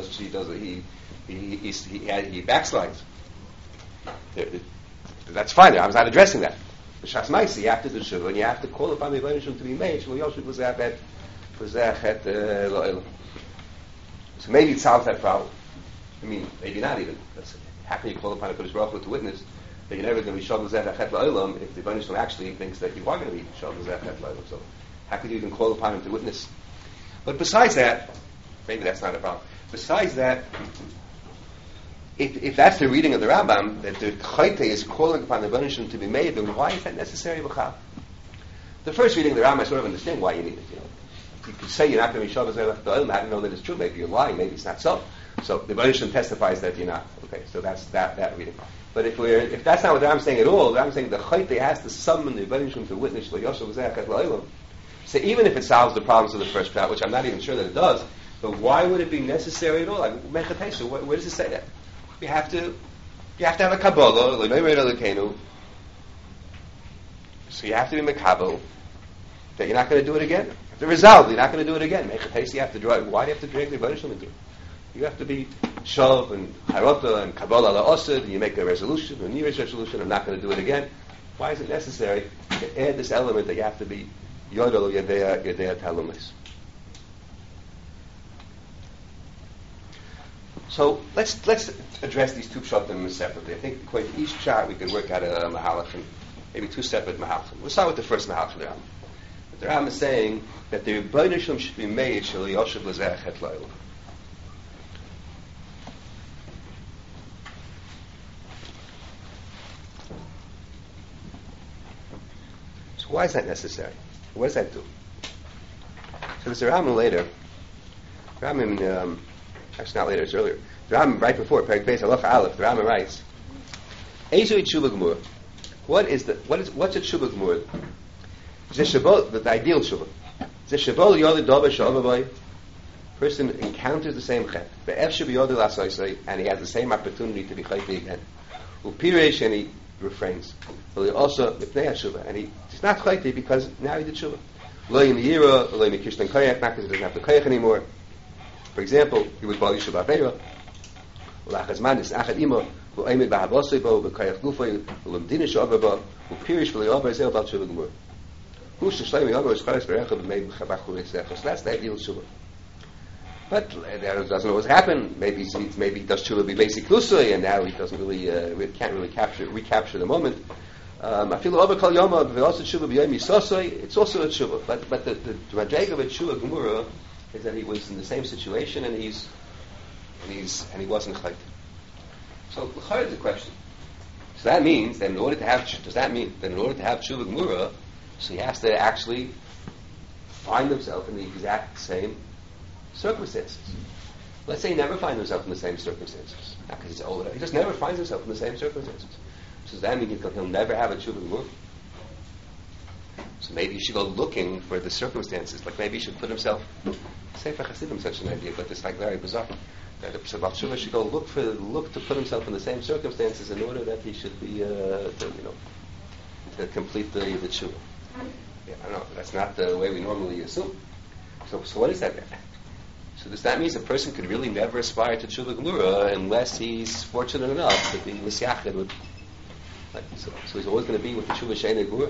backslides? That's fine. I was not addressing that. B'shas ma'aseh, you have to do tshuva, and you have to call upon the Rebbeinu to be made. So maybe it solves that problem. I mean, maybe not even. How can you call upon a Kodesh Baruch Hu to witness that you're never going to be shav l'ze'achet l'olam if the Rebbeinu actually thinks that you are going to be shav l'ze'achet l'olam? So how could you even call upon him to witness? But besides that, maybe that's not a problem. Besides that, if that's the reading of the Rambam, that the Chayte is calling upon the Rebbeinu to be made, then why is that necessary? The first reading of the Rambam, I sort of understand why you need it. You could say you're not going to be shav l'ze'achet l'olam. I don't know that it's true. Maybe you're lying. Maybe it's not so. So the Rebbeinu testifies that you're not. Okay, so that's that reading. But if that's not what the Rambam is saying at all, the Rambam is saying the Chayte has to summon the Rebbeinu to witness l'yoshav l'ze'achet l'olam. So even if it solves the problems of the first prat, which I'm not even sure that it does, but why would it be necessary at all? Like Mechatesha, where does it say that? You have to have a Kabbalah, so you have to be Mekabel, that you're not going to do it again. The result, you're not going to do it again. Mechatesha, you have to drag. Why do you have to drag the Rebbeinu into it? You have to be Shav and Harota and Kabbalah La'osed, and you make a resolution, a New Year's resolution, I'm not going to do it again. Why is it necessary to add this element that you have to be Yodel Yedei Talumas? So let's address these two pshatim separately. I think according to each pshat we could work out a mahalach, and maybe two separate mahalachim. We'll start with the first mahalach. The The Ram is saying that the Rebbeinu Shalom should be made shel yoshev l'zeh chet l'olam. So why is that necessary? What does that do? So there's a Rambam later. Rambam, actually not later, it's earlier. The Rambam right before Perek Beis Halacha Aleph. The Rambam writes, "Eizoi tshuva gemura." What's a tshuva gemura? The ideal tshuva. Zeshabol yodel dober shavavai. Person encounters the same chet. The F should be yodel asaysay, and he has the same opportunity to be chayte again. Upiresh, and he refrains. But also mipnei tshuva, and he's not chayte because now he did tshuva. Lo in the yira, lo in the kishtan koyach, not because he doesn't have the koyach anymore. For example, he would bal yishuv avera. Ulachas manis achad imo, u'aymed b'habosay bo, b'koyach gufay, u'lemdina shavah bo, u'pirish v'lo yover zel bal tshuva gemur. So that's the ideal tshuva. But that doesn't always happen. Maybe he does tshuva be basic lusay, and now he doesn't really, can't really recapture the moment. I feel overcall yoma, but also tshuva b'yomi sosay. It's also a tshuva. But the madrega of a tshuva gemura is that he was in the same situation, and he wasn't chayt. So l'chayr is the question. So that means that in order to have tshuva gemura, so he has to actually find himself in the exact same circumstances. Let's say he never finds himself in the same circumstances. Not because he's older. He just never finds himself in the same circumstances. So does that mean he'll never have a tshuva gemura? So maybe he should go looking for the circumstances. Like maybe he should put himself, say for Hasidim such an idea, but it's like very bizarre. That the Baal Tshuva should go look to put himself in the same circumstances in order that he should be, to complete the tshuva. Yeah, I don't know. That's not the way we normally assume. So what is that? So does that mean a person could really never aspire to tshuva gemura unless he's fortunate enough to be misyachid with? So he's always going to be with the tshuva she'enei gemura.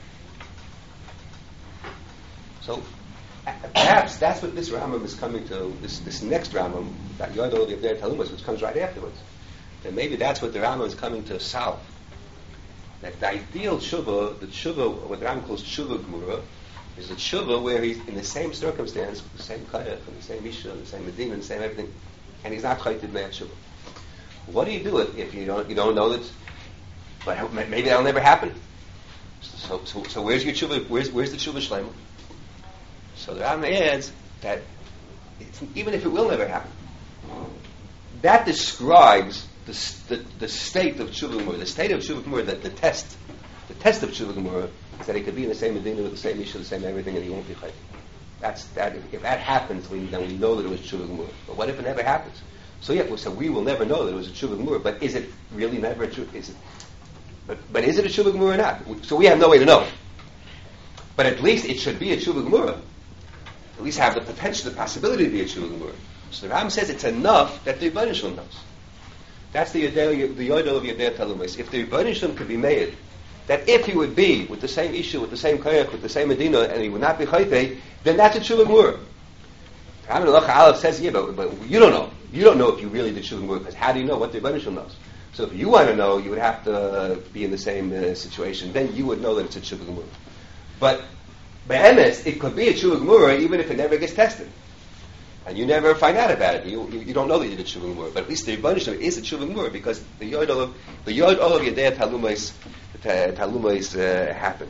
So perhaps that's what this Rambam is coming to. This next Rambam, that Yodel Yevdei Talumas, which comes right afterwards. And maybe that's what the Rambam is coming to solve. That the ideal tshuva, what the Rambam calls tshuva gemura, is a tshuva where he's in the same circumstance, with the same kayach, and the same isha, the same medina, the same everything, and he's not chayted me'at tshuva. What do you do if you don't know that? But maybe that'll never happen. So where's your tshuva? Where's the tshuva shlema? So the Rambam adds that even if it will never happen, that describes the state of tshuva gemura. The state of tshuva gemura, that the test of tshuva gemura is that he could be in the same medina with the same issue, the same everything, and he won't be chayv. That's that. If that happens, then we know that it was tshuva gemura. But what if it never happens? So we will never know that it was a tshuva gemura. But is it really never a tshuva? Is it? But is it a tshuva gemura or not? So we have no way to know. But at least it should be a tshuva gemura. At least have the potential, the possibility to be a tshuva gemura. So the Ram says it's enough that the Rebbeinu Shalom knows. That's the Yodel of Yodei Talumas. If the Rebbeinu Shalom could be made, that if he would be with the same issue, with the same koyach, with the same medina, and he would not be chaytei, then that's a tshuva gemura. Rambam Halacha Aleph says, yeah, but you don't know. You don't know if you really did tshuva gemura, because how do you know what the Rebbeinu Shalom knows? So if you want to know, you would have to be in the same situation. Then you would know that it's a tshuva gemura. But be'emes, it could be a tshuva gemura even if it never gets tested. And you never find out about it. You don't know that you did tshuva gemura. But at least the Rebbeinu Shalom is a tshuva gemura because the yod of Yodei Talumais happened.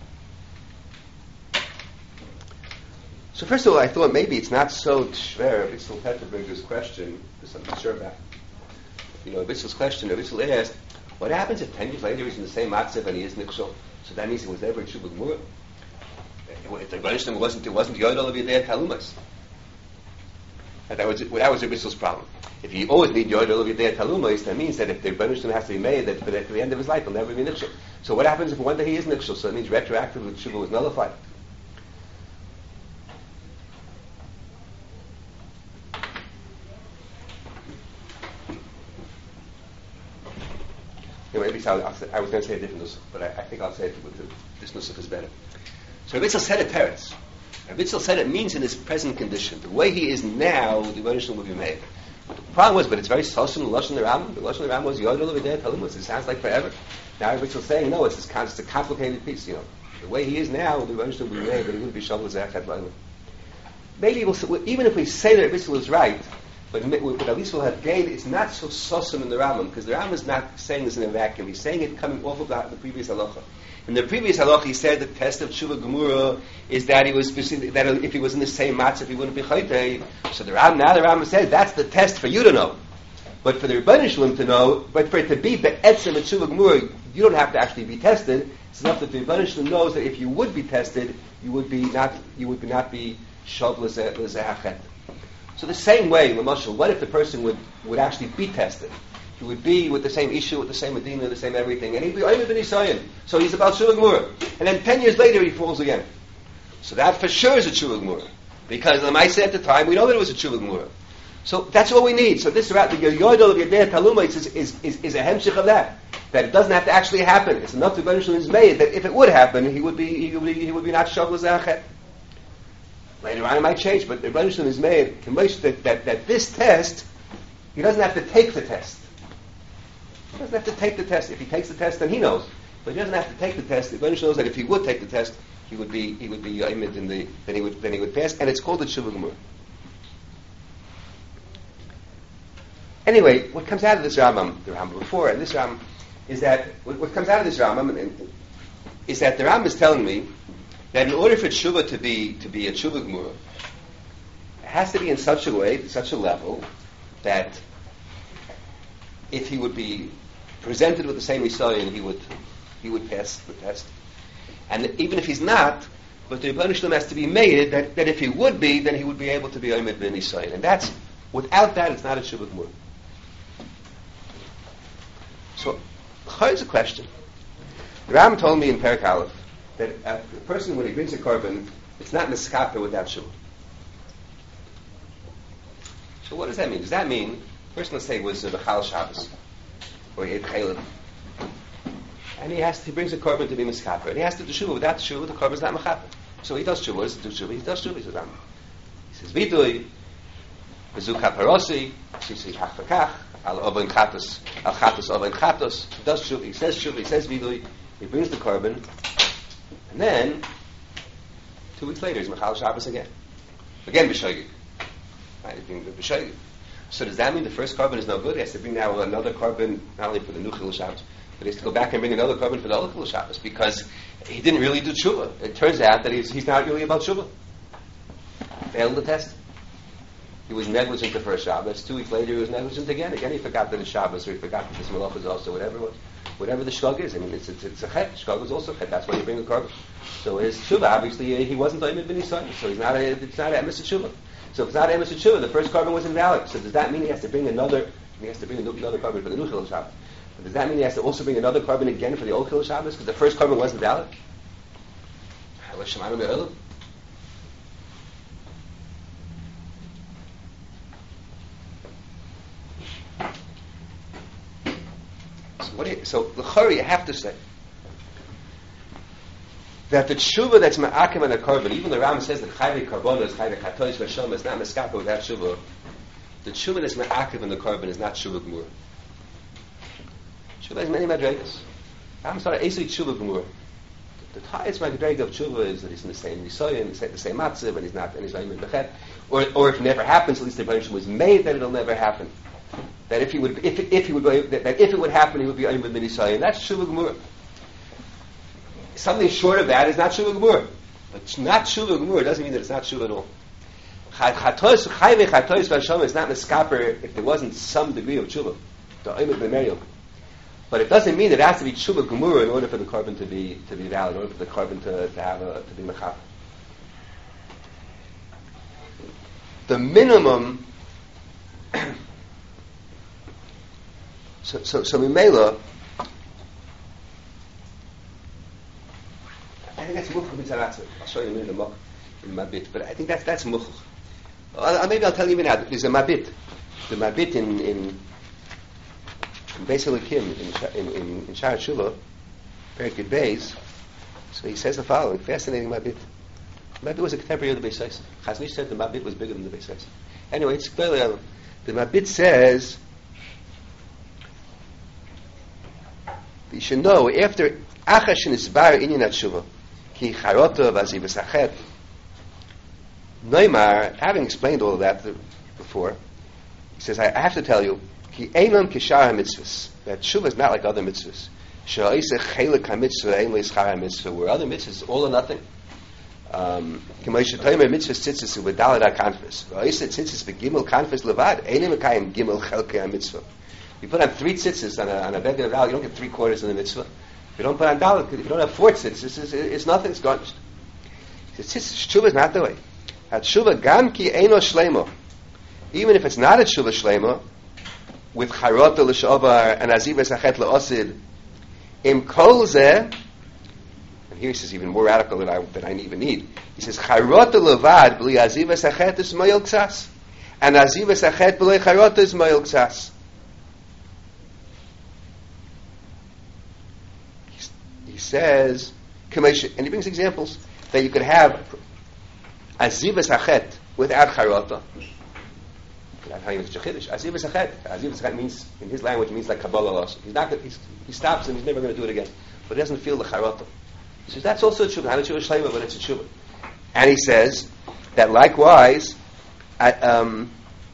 So first of all, I thought maybe it's not so schwer. Bitzel had to bring this question. This I'm not sure about. Bitzel's question. Bitzel asked, "What happens if 10 years later he's in the same matzav and he is nichshol? So that means he was never a tshuva gemura. If the Rebbeinu Shalom wasn't Yodel of Yodei Talumais." That was a Bitzel's problem. If you always need Yodel of Yodei Talumais, that means that if the Rebbeinu Shalom has to be made, that at the end of his life he'll never be nichshol. So what happens if one day he is nichshol? So it means retroactively the tshuva was nullified. Maybe I was going to say a different nusach, but I think I'll say it with this nusach is better. So Rebitzel said it teretz. Rebitzel said it means in his present condition. The way he is now, the Rebbeinu Shalom will be made. But the problem was, it's very sosim, the Lashon Rambam. The Lashon Rambam was Yodel of Yodei Talumais. It sounds like forever. Now Rebitzel's saying, no, it's a complicated piece, The way he is now, the Rebbeinu Shalom will be made, but he wouldn't be Shavla Zachat Ba'ilin. Maybe even if we say that Rebbe is right, but at least we'll have gained. It's not so sossum in the Rambam, because the Rambam is not saying this in a vacuum. He's saying it coming off of the previous halacha. In the previous halacha, he said the test of Tshuva Gemura is that he was that if he was in the same matzah, he wouldn't be chaytei. So the Rambam says that's the test for you to know, but for the Rebbeinu Shalom to know, but for it to be be'etzem at Tshuva Gemura, you don't have to actually be tested. It's enough that the Rebbeinu Shalom knows that if you would be tested, you would not be shav l'ze'achet. So the same way, Lamashal, what if the person would actually be tested? He would be with the same issue, with the same Medina, the same everything, and he'd be Oymed ben Yisrael. So he's about Tshuva Gemura. And then 10 years later he falls again. So that for sure is a Tshuva Gemura. Because the Maaseh at the time, we know that it was a Tshuva Gemura. So that's all we need. So this route, the Yodel of Yadeh Taluma is a hemshich of that. That it doesn't have to actually happen. It's enough to Rebbeinu Shalom is made that if it would happen, he would be not Shav l'Zachet. Later on it might change, but the Rebbeinu Shalom is made that this test, he doesn't have to take the test. He doesn't have to take the test. If he takes the test, then he knows. But he doesn't have to take the test. The Rebbeinu Shalom knows that if he would take the test, he would be Yoimid in the then he would pass, and it's called the Tshuva Gemura. Anyway, what comes out of this Rambam, the Rambam before, and this Rambam, is that what comes out of this Rambam is that the Rambam is telling me that in order for Tshuva to be a Tshuva Gemura, it has to be in such a way, such a level, that if he would be presented with the same Yisrael, he would pass the test. And even if he's not, but the Rebbeinu Shalom has to be made that if he would be, then he would be able to be Oymed ben Yisrael. And that's, without that, it's not a Tshuva Gemura. So, here's a question. The Ram told me in Perek Aleph that a person, when he brings a korban, it's not miskaper without Tshuva. So what does that mean? Does that mean, first let's say it was B'chal Shabbos, or he ate Chaylim, and he brings a korban to be miskaper, and he has to do Tshuva. Without Tshuva, the korban is not mechaper. So he does Tshuva. What does he do Tshuva? He does Tshuva, he says Ram. He says, Vidui, Bezu Kaparosi, Sisi Hachvakach, Al Oben Chatos, Al Chatos Oben Chatos. He does Tshuva, he says Tshuva, he says Vidui, he brings the korban, and then 2 weeks later he's Mechal Shabbos again. Again B'shoigig. Right, he's being B'shoigig. So does that mean the first korban is no good? He has to bring now another korban, not only for the new Chilul Shabbos, but he has to go back and bring another korban for the other Chilul Shabbos, because he didn't really do Tshuva. It turns out that he's not really about Tshuva. Failed the test. He was negligent the first Shabbos. 2 weeks later he was negligent again. Again he forgot that it's Shabbos, or he forgot that this Malach is also whatever it was. Whatever the shkog is. I mean, it's a chet. Shkog is also chet. That's why you bring a korban. So his tshuva, obviously, he wasn't Oymed ben Yisrael. So it's not a emes tshuva. So if it's not a emes tshuva, the first korban was invalid. So does that mean he has to bring another korban for the new Chilul Shabbos? But does that mean he has to also bring another korban again for the old Chilul Shabbos? Because the first korban wasn't valid? So l'chari, you have to say that the tshuva that's ma'akim on a korban, even the Ram says that chayvei karbona is chayvei chatois v'shom is not miskapa without tshuva. The tshuva that's ma'akim on the korban is not tshuva gemur. Tshuva has many madregas. Ram started esei tshuva gemur. The highest madrega of tshuva is that he's in the same nisoyin, he's the same matzav, and he's not in his own bechet. Or if it never happens, at least the Rebbeinu was made that it'll never happen. That if it would happen, he would be Oymed ben Yisrael. And that's Tshuva Gemura. Something short of that is not Tshuva Gemura. But not Tshuva Gemura doesn't mean that it's not Tshuva at all. Chayvei chatois v'ashom is not miskaper if there wasn't some degree of Tshuva. The Oymed ben Meriel. But it doesn't mean that it has to be Tshuva Gemura in order for the korban to be valid, in order for the korban to be mechaper. The minimum. So Mimela, I think that's muchach b'tzaratzah. I'll show you in a minute in Mabit, but I think that's muchach. Maybe I'll tell you now. There's a Mabit. The Mabit in Beis Elokim in Sha'ar Shuvah, Perek Yud Beis. So he says the following: fascinating Mabit. Mabit was a contemporary of the Beis Yosef. Chazon Ish said the Mabit was bigger than the Beis Yosef. Anyway, it's clearly the Mabit says. You should know, after Achash and Isbar Inyan HaTshuva, ki charota v'azivas hachet. Neymar, having explained all of that before, he says, I have to tell you, ki einam kishar mitzvahs, that tshuva is not like other mitzvahs. Sha'iseh chelik ha-mitzvah ein le'schar ha-mitzvah, where other mitzvahs is all or nothing. K'may shetoymer mitzvah tzitzis u'v'dalad ha-kanfis. V'oiseh tzitzis v'gimel kanfis levad, einam ekayim gimel chelkei ha-mitzvah. You put on 3 tzitzis on a regular value, you don't get 3/4 of the mitzvah. If you don't put on dalad, if you don't have 4 tzitzis, it's nothing, it's garnished. He says, tshuva is not the way. Tshuva gam ki eino shleimo. Even if it's not a tshuva shleimo, with charota l'shovar and azivas hachet le'osid, im kol zeh, and here he says even more radical than I even need. He says charota levad b'li azivas hachet is moyel ksas, and azivas hachet b'li charota is moyel ksas. He says, and he brings examples that you could have azivas hachet without charota. That's how he was Chiddush. Azivas hachet. Azivas hachet means, in his language, means like Kabbalah loss. He stops and he's never going to do it again. But he doesn't feel the charota. He says that's also a tshuva. Not a tshuva shleima, but it's a tshuva. And he says that likewise, charota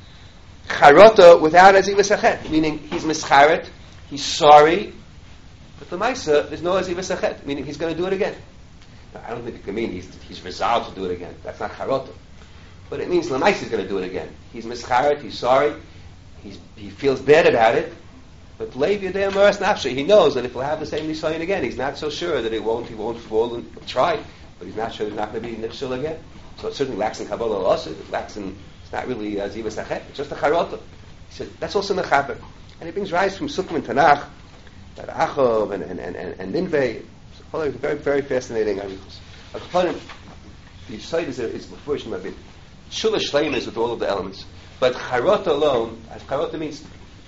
without azivas hachet, meaning he's mischaret, he's sorry, but the Maisa, there's no azivas hachet, meaning he's going to do it again. Now, I don't think it can mean he's resolved to do it again. That's not charota. But it means Lamais is going to do it again. He's mischaret, he's sorry, he feels bad about it, but Lev Yodei Maras Nafshe, he knows that if he'll have the same Nisayon again, he's not so sure that he won't fall and try, but he's not sure he's not going to be Nifshul again. So it certainly lacks in Kabbalah also, it's not really Zivas Hachet, it's just a Charota. He said, that's also Mechaber. And he brings rise from Sukkim and Tanakh, that Achov and Ninveh, very, very fascinating arichos. A component, the site is before Shemabit. Shuvah Shleim is with all of the elements. But Charota alone, as Charota means,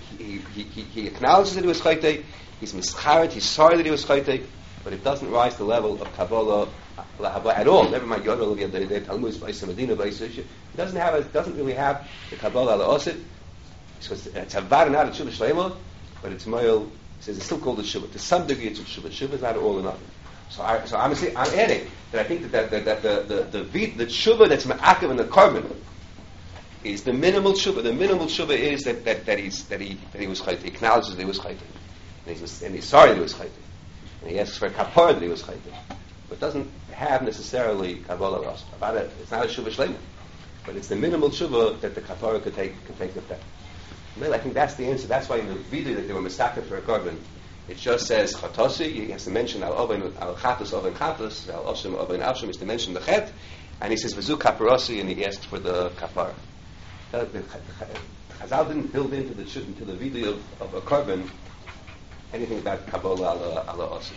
he acknowledges that he was Chaytei, he's mischaret, he's sorry that he was Chaytei, but it doesn't rise to the level of Kabbalah at all. Never mind Yodel of the Talmud, Vaisa Medina, Vaisa Isha. It doesn't really have the Kabbalah ala Osid. It's a var not a Shuvah Shleima, but it's Moyel. He says it's still called a Shuvah. To some degree it's a Shuvah. Shuvah is not all or nothing. So I'm adding that I think that the Shuvah that's Ma'akiv in the carbon is the minimal Shuvah. The minimal Shuvah is that he was Chayte. He acknowledges that he was Chayte. And he's sorry that he was Chayte. And he asks for a kapar that he was Chayte. But doesn't have necessarily Kabbalah lost. About it, it's not a Shuvah Shleima. But it's the minimal Shuvah that the kapara could take effect. Well, I think that's the answer. That's why in the video that they were mistaken for a carbon, it just says chatosi. He has to mention al chatos oven chatos, al oshim oven avshim is to mention the chet, and he says v'zu kaparosi, and he asks for the kapara. The Chazal didn't build into the video of a carbon anything about Kabbalah ala osim,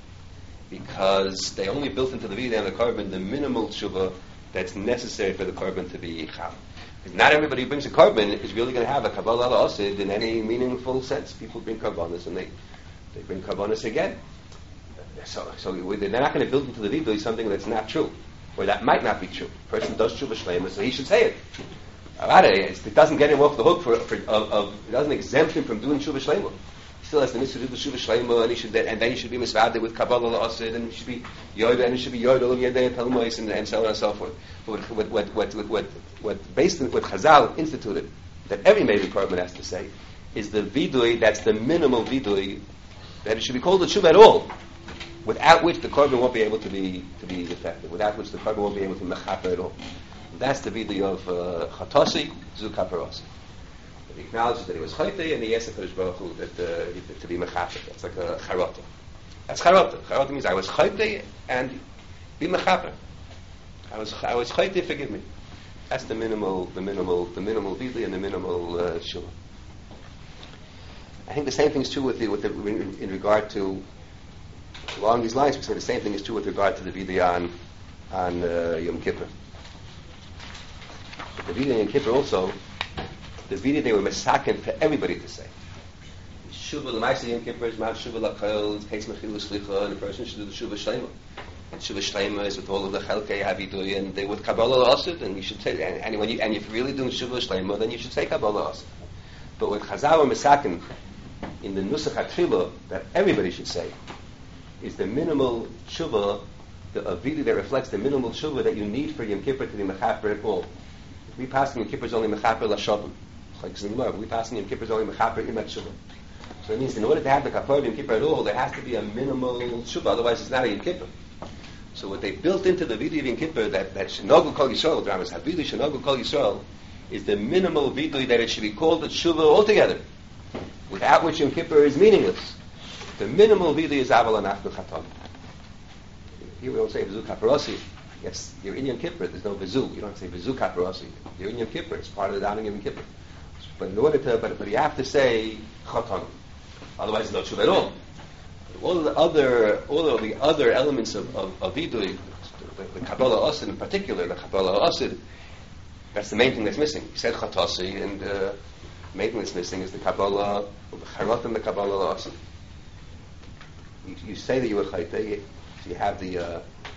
because they only built into the video and the carbon the minimal tshuva that's necessary for the carbon to be chal. Because not everybody who brings a carbon is really going to have a Kabbalah ala osid in any meaningful sense. People bring carbonas and they bring carbonas again. So they're not going to build into the video something that's not true, or that might not be true. A person does tshuva shleima, so he should say it. It doesn't get him off the hook it doesn't exempt him from doing tshuva shleima. He still has the mitzvah to do the tshuva shleima, and then he should be misvada with Kabbalah ala osid, and he should be yoda, and he should be yoda of yedei and talmos, and so on and so forth. But what Chazal instituted, that every Meiri Korban has to say, is the vidui, that's the minimal vidui, that it should be called a tshuva at all, without which the Korban won't be able to be effective, without which the Korban won't be able to mechaper at all. That's the vidui of chatosi, zu kaparosi. He acknowledges that he was chayte, and he asked the Kodesh Baruch Hu to be mechaper. That's like a charota. That's charota. Charota means I was chayte and be mechaper. I was chayte, forgive me. That's the minimal vidui and the minimal shula. I think the same thing is true in regard to, along these lines, we say the same thing is true with regard to the vidui on Yom Kippur. But the vidui on Yom Kippur also, the vidui they were mesaken for everybody to say. Shuva l'maisa Yom Kippur is ma'at shuva l'chol, it's case mechil l'slicha, and the person should do the shuva shleima. And Shuvah Shleima is with all of the Chelkei Havidui, and they with Kabbalah Asid, and you should say, and if you're really doing Shuvah Shleima, then you should say Kabbalah Asid. But with Chazal and Mesakin, in the Nusach HaTfilah, that everybody should say, is the minimal Shuvah a vidui that reflects the minimal tshuva that you need for Yom Kippur to be mechaper at all. We pass Yom Kippur is only mechaper l'shavim. Like Zimmer, we pass Yom Kippur is only mechaper imat tshuva. So it means in order to have the kapara of Yom Kippur at all, there has to be a minimal tshuva. Otherwise, it's not a Yom Kippur. So what they built into the vidui of Yom Kippur that shenogu kol Yisrael, the Rambam says, vidui shenogu kol Yisrael, is the minimal vidui that it should be called a tshuva altogether, without which Yom Kippur is meaningless. The minimal vidui is aval anachnu chaton. Here we don't say vizu kaparosi. Yes, you're in Yom Kippur. There's no vizu. You don't say vizu kaparosi. You're in Yom Kippur. It's part of the davening of Yom Kippur. But in order to, but you have to say chaton. Otherwise, it's not tshuva at all. All of the other elements of vidui, the Kabbalah Asid in particular, the Kabbalah Asid, that's the main thing that's missing. You said Chatasi, and the main thing that's missing is the Kabbalah, the Charot and the Kabbalah Asid. You say that you were Chayte, you have the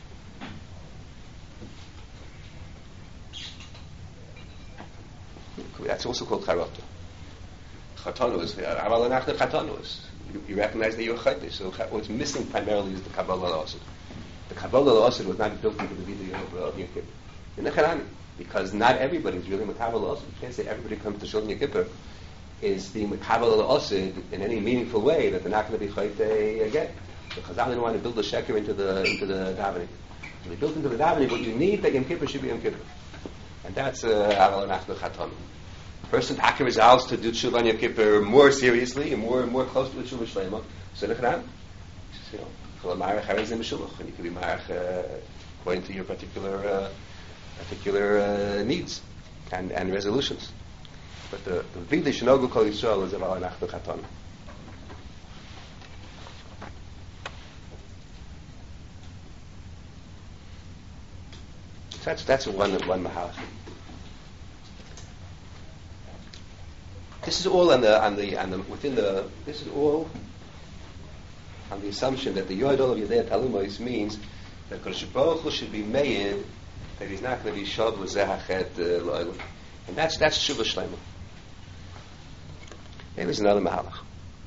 that's also called Charot. Chatanus, Aval Anachna Chatanus. You recognize that you're Chayte. So what's missing primarily is the Kabbalah Asid. The Kabbalah Asid was not built into the video of Yom Kippur. In the Quran, because not everybody is really Kabbalah Asid. You can't say everybody comes to Shul Yom Kippur is being Kabbalah Asid in any meaningful way that they're not going to be Chayte again. The Chazal didn't want to build a sheker into the davening. So they built into the davening what you need that Yom Kippur should be Yom Kippur. And that's Aval Anachnu Chaton. Person Hakim resolves to do Tshuva on Yom Kippur more seriously and more close to the Tshuva Shlema. So look at that. You know, and you can be marach according to your particular needs and resolutions. But the Vidui Shenogu Kol Yisrael is about Anachnu Chaton. That's one mahalach. This is all this is all on the assumption that the Yod Olav Yedei Talumos means that Kodesh Baruch Hu should be made that he's not going to be Shav L'Zehachet L'Olam, and that's Shuvah Shlema. Maybe there's another mahalach.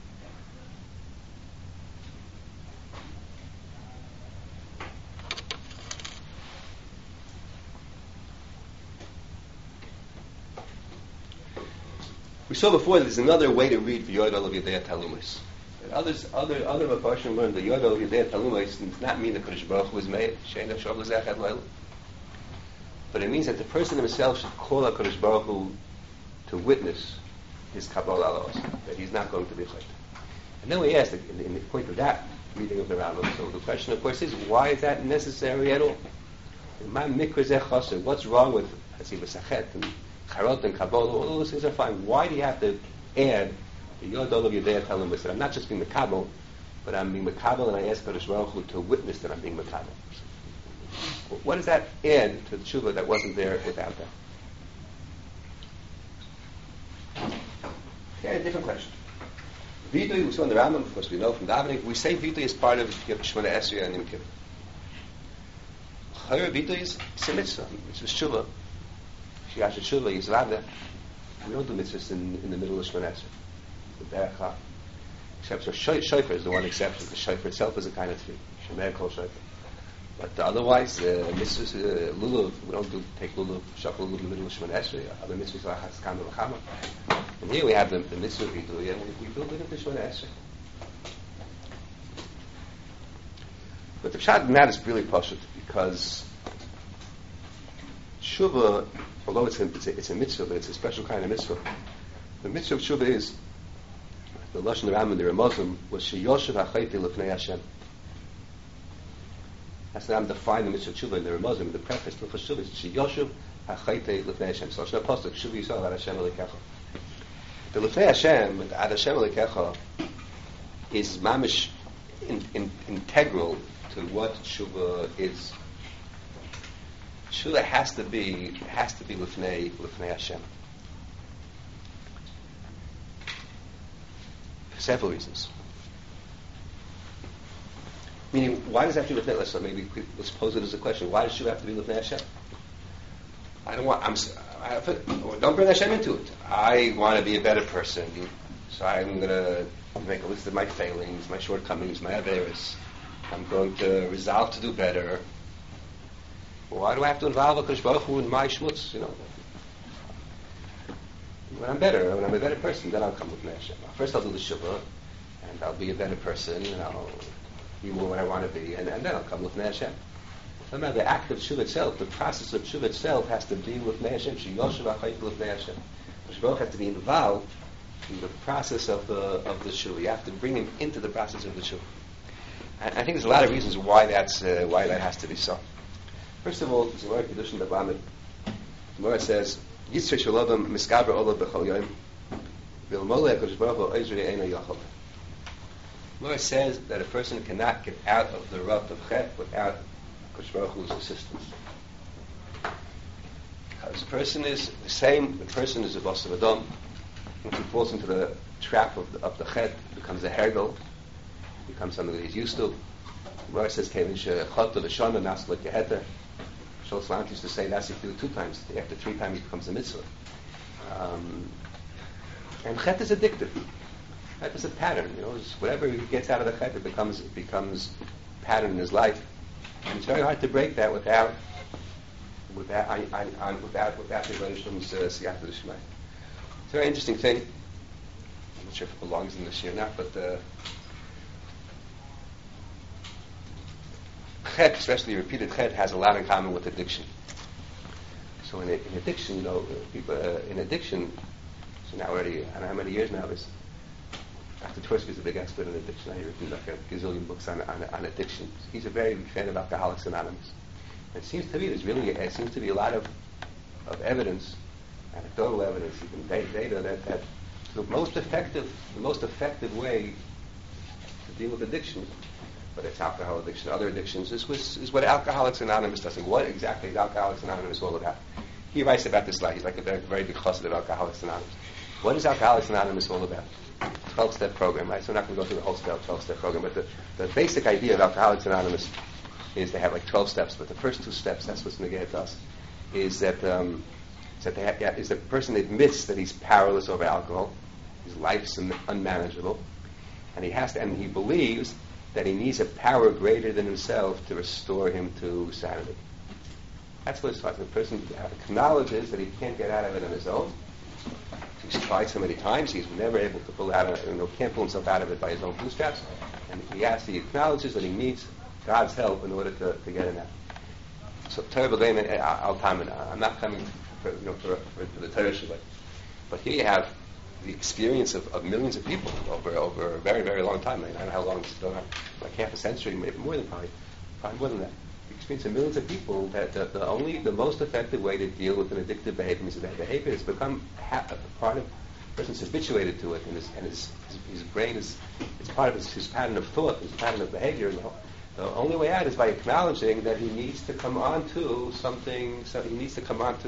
We saw before that there's another way to read the Yod Olav Yedei Talumos. Other Mepharshim learned the Yod Olav Yedei Talumos does not mean that Kodesh Baruch Hu was made Shein Shav L'Zechet L'Olam, but it means that the person himself should call out Kodesh Baruch Hu to witness his Kabbalah Alos, that he's not going to be Chayt. And then we asked in the point of that reading of the Rambam. So the question, of course, is why is that necessary at all? What's wrong with Hasiva Sachet and Charot and Kabbalah? All those things are fine. Why do you have to add the Yod Olav Yedei Talumos that I'm not just being Mekabel, but I'm being Mekabel and I ask Kodesh Baruch Hu to witness that I'm being Mekabel? What does that add to the tshuva that wasn't there without that? Okay, a different question. Vidui, we saw in the Rambam, of course we know from davening, we say Vidui is part of Shemona Esrei and Yom Kippur. Chayr Vidui is a mitzvah. It's a tshuva. Shiash tshuva, Yisrada. We don't do mitzvahs in the middle of Shemona Esrei. The Berachah. Except for Shofar is the one exception. The Shofar itself is a kind of thing. Shemer Kol Shofar. But otherwise, mitzvahs, lulav, we don't take lulav, shakal lulav in the middle of Shemona Esrei. Other mitzvahs are Haskam and Chama. And here we have the mitzvah vidui, and we build it into Shemona Esrei. But the pshat in that is really pashut, because tshuva, although it's a mitzvah, but it's a special kind of mitzvah. The mitzvah of tshuva is, the Lashon Rambam, the Ramazim, was sheyoshev ha'chayte l'fnei Hashem. That's the Rambam defined the mitzvah of tshuva in the Ramazim, the preface to the tshuva is sheyoshev ha'chayte l'fnei Hashem. So Lashon Apostle, tshuva yisrael ad Hashem elikecha. The l'fnei Hashem, ad Hashem elikecha, is mamish integral to what tshuva is. Tshuva has to be l'fnei Hashem. For several reasons. Meaning, why does that have to be l'fnei? Let's pose it as a question. Why does tshuva have to be l'fnei Hashem? Don't bring Hashem into it. I want to be a better person, so I'm going to make a list of my failings, my shortcomings, my averos. I'm going to resolve to do better. Why do I have to involve HaKadosh Baruch Hu in my schmutz? When I'm better, when I'm a better person, then I'll come with Hashem. First I'll do the Shuvah, and I'll be a better person, and I'll be more what I want to be, and then I'll come with Hashem. No matter the act of Shuvah itself, the process of Shuvah itself has to be with Hashem. Sheyoshev HaChayim with Hashem. HaKadosh Baruch Hu has to be involved in the process of the Shuvah. You have to bring him into the process of the Shuvah. And I think there's a lot of reasons why that has to be so. First of all, there's a word Kedushin B'Lamed. The Gemara says, Yitzchak Shalom Miskaber Olav B'Chol Yom V'Ilmolei HaKadosh Baruch Hu Oizrei Eino Yochel. The Gemara says that a person cannot get out of the rut of Chet without HaKadosh Baruch Hu's assistance. Because the person is the same. The person is a boss of Adam. Once he falls into the trap of the Chet, becomes a hergel, becomes something that he's used to. The Gemara says, Kevin Shechot of Shana Nas Like Yeheter. Shol Slant used to say that's if you do it 2 times. After 3 times it becomes a mitzvah. And Chet is addictive. Chet is a pattern. Whatever he gets out of the Chet, it becomes pattern in his life. And it's very hard to break that without the Rebbeinu Shalom's Siyata D'Shmai. It's a very interesting thing. I'm not sure if it belongs in this year or not, but Chet, especially repeated Chet, has a lot in common with addiction. So in addiction, people in addiction. So now already, I don't know how many years now this. Dr. Tversky is a big expert in addiction. He's written like a gazillion books on addiction. He's a very big fan of Alcoholics Anonymous. And it seems to me a lot of evidence, anecdotal evidence, even data that the most effective way to deal with addiction, whether it's alcohol addiction, other addictions, is what Alcoholics Anonymous does. And what exactly is Alcoholics Anonymous all about? He writes about this lot. He's like a very, very big chassid of Alcoholics Anonymous. What is Alcoholics Anonymous all about? 12-step program, right? So we're not going to go through the whole 12-step program, but the basic idea of Alcoholics Anonymous is they have like 12 steps, but the first 2 steps, that's what's negated to us, is that the person admits that he's powerless over alcohol, his life's unmanageable, and he believes that he needs a power greater than himself to restore him to sanity. That's what it's like. The person acknowledges that he can't get out of it on his own. He's tried so many times, he's never able to pull out of it, can't pull himself out of it by his own bootstraps, and he acknowledges that he needs God's help in order to get in that. So terrible day, I'm not coming for the Torah Shabbat, but here you have the experience of millions of people over a very, very long time. I don't know how long it's going on, like half a century, maybe more than probably more than that. The experience of millions of people that the most effective way to deal with an addictive behavior is that behavior has become part of the person's habituated to it, and his brain it's part of his pattern of thought, his pattern of behavior. The only way out is by acknowledging that he needs to come on to something. So he needs to come on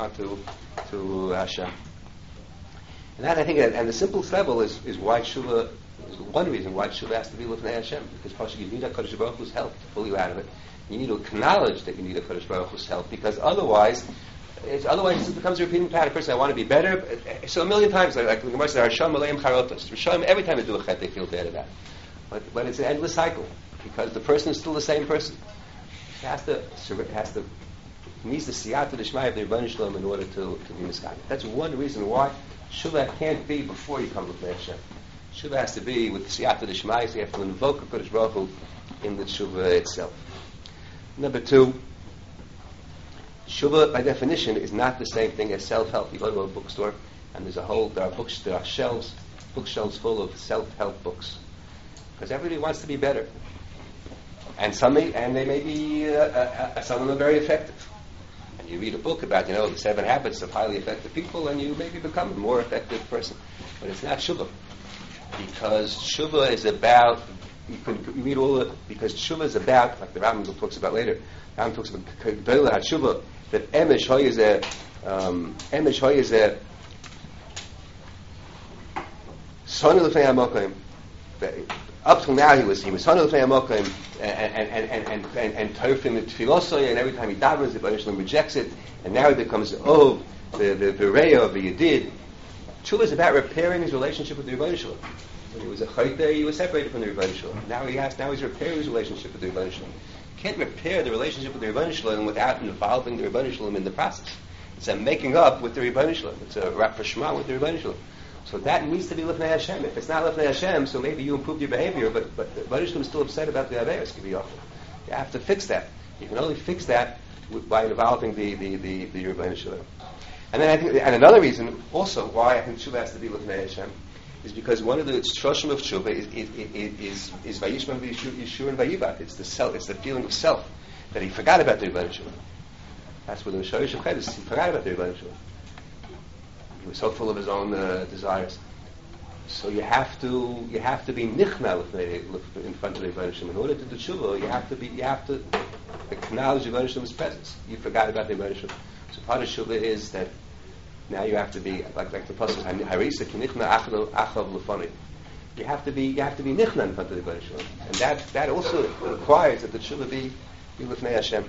to Hashem. And that, I think, and the simplest level is why Tshuva is one reason why Tshuva has to be with Hashem, because you need HaKadosh Baruch Hu's help to pull you out of it. You need to acknowledge that you need HaKadosh Baruch Hu's help, because otherwise it becomes a repeating pattern. First, I want to be better. So a million times, like the Gemara says, Rishon Maleim Charotos. Rishon, every time they do a chet, they feel bad about it. But it's an endless cycle, because the person is still the same person. He needs the siyata d'shmaya of the Rebbeinu Shalom in order to be miskayim. That's one reason why Shuvah can't be before you come with Hashem. Shuvah has to be with the siyata d'shmaya, so you have to invoke HaKadosh Baruch Hu in the Shuvah itself. Number 2, Shuvah by definition is not the same thing as self-help. You go to a bookstore and there are shelves, bookshelves full of self-help books, because everybody wants to be better, and they may be some of them are very effective. And you read a book about the 7 habits of highly effective people, and you maybe become a more effective person. But it's not Shuvah, because Shuvah is about because Shuvah is about, like the Rambam talks about later. The Rambam talks about Gdolah HaShuvah, that Emesh Hoy is a Son of the Amokim. Up till now he was Son of the Amokim and Torfim the Tfilosoy, and every time he davens, the Rebbeinu Shalom rejects it, and now he becomes the Bereya of the Yedid. Shuvah is about repairing his relationship with the Rebbeinu Shalom. When he was a chayte, he was separated from the Rebbeinu Shalom. Now he's repairing his relationship with the Rebbeinu Shalom. can't repair the relationship with the Rebbeinu Shalom without involving the Rebbeinu Shalom in the process. It's a making up with the Rebbeinu Shalom. It's a rapprochement with the Rebbeinu Shalom. So that needs to be Lifnei Hashem. If it's not Lifnei Hashem, so maybe you improved your behavior, but the Rebbeinu Shalom is still upset about the Averis. You have to fix that. You can only fix that by involving the Rebbeinu Shalom. And then I think, and another reason also why I think Tshuva has to be Lifnei Hashem is because one of the shloshim of Tshuva is Vayishma Yeshua and Vayibat. It's the self. It's the feeling of self that he forgot about the Rebbeinu Shalom. That's where the Shorish of Chedus, he forgot about the Rebbeinu Shalom. He was so full of his own desires. So you have to be nichna in front of the Rebbeinu Shalom. In order to do Tshuva, you have to acknowledge the Rebbeinu Shalom's presence. You forgot about the Rebbeinu Shalom. So part of Tshuva is that now you have to be like the pasuk Harisa Kinichna Achav Lefani. You have to be nichna in front of the Rebbeinu Shalom, and that also requires that the Tshuva be Lifnei Hashem.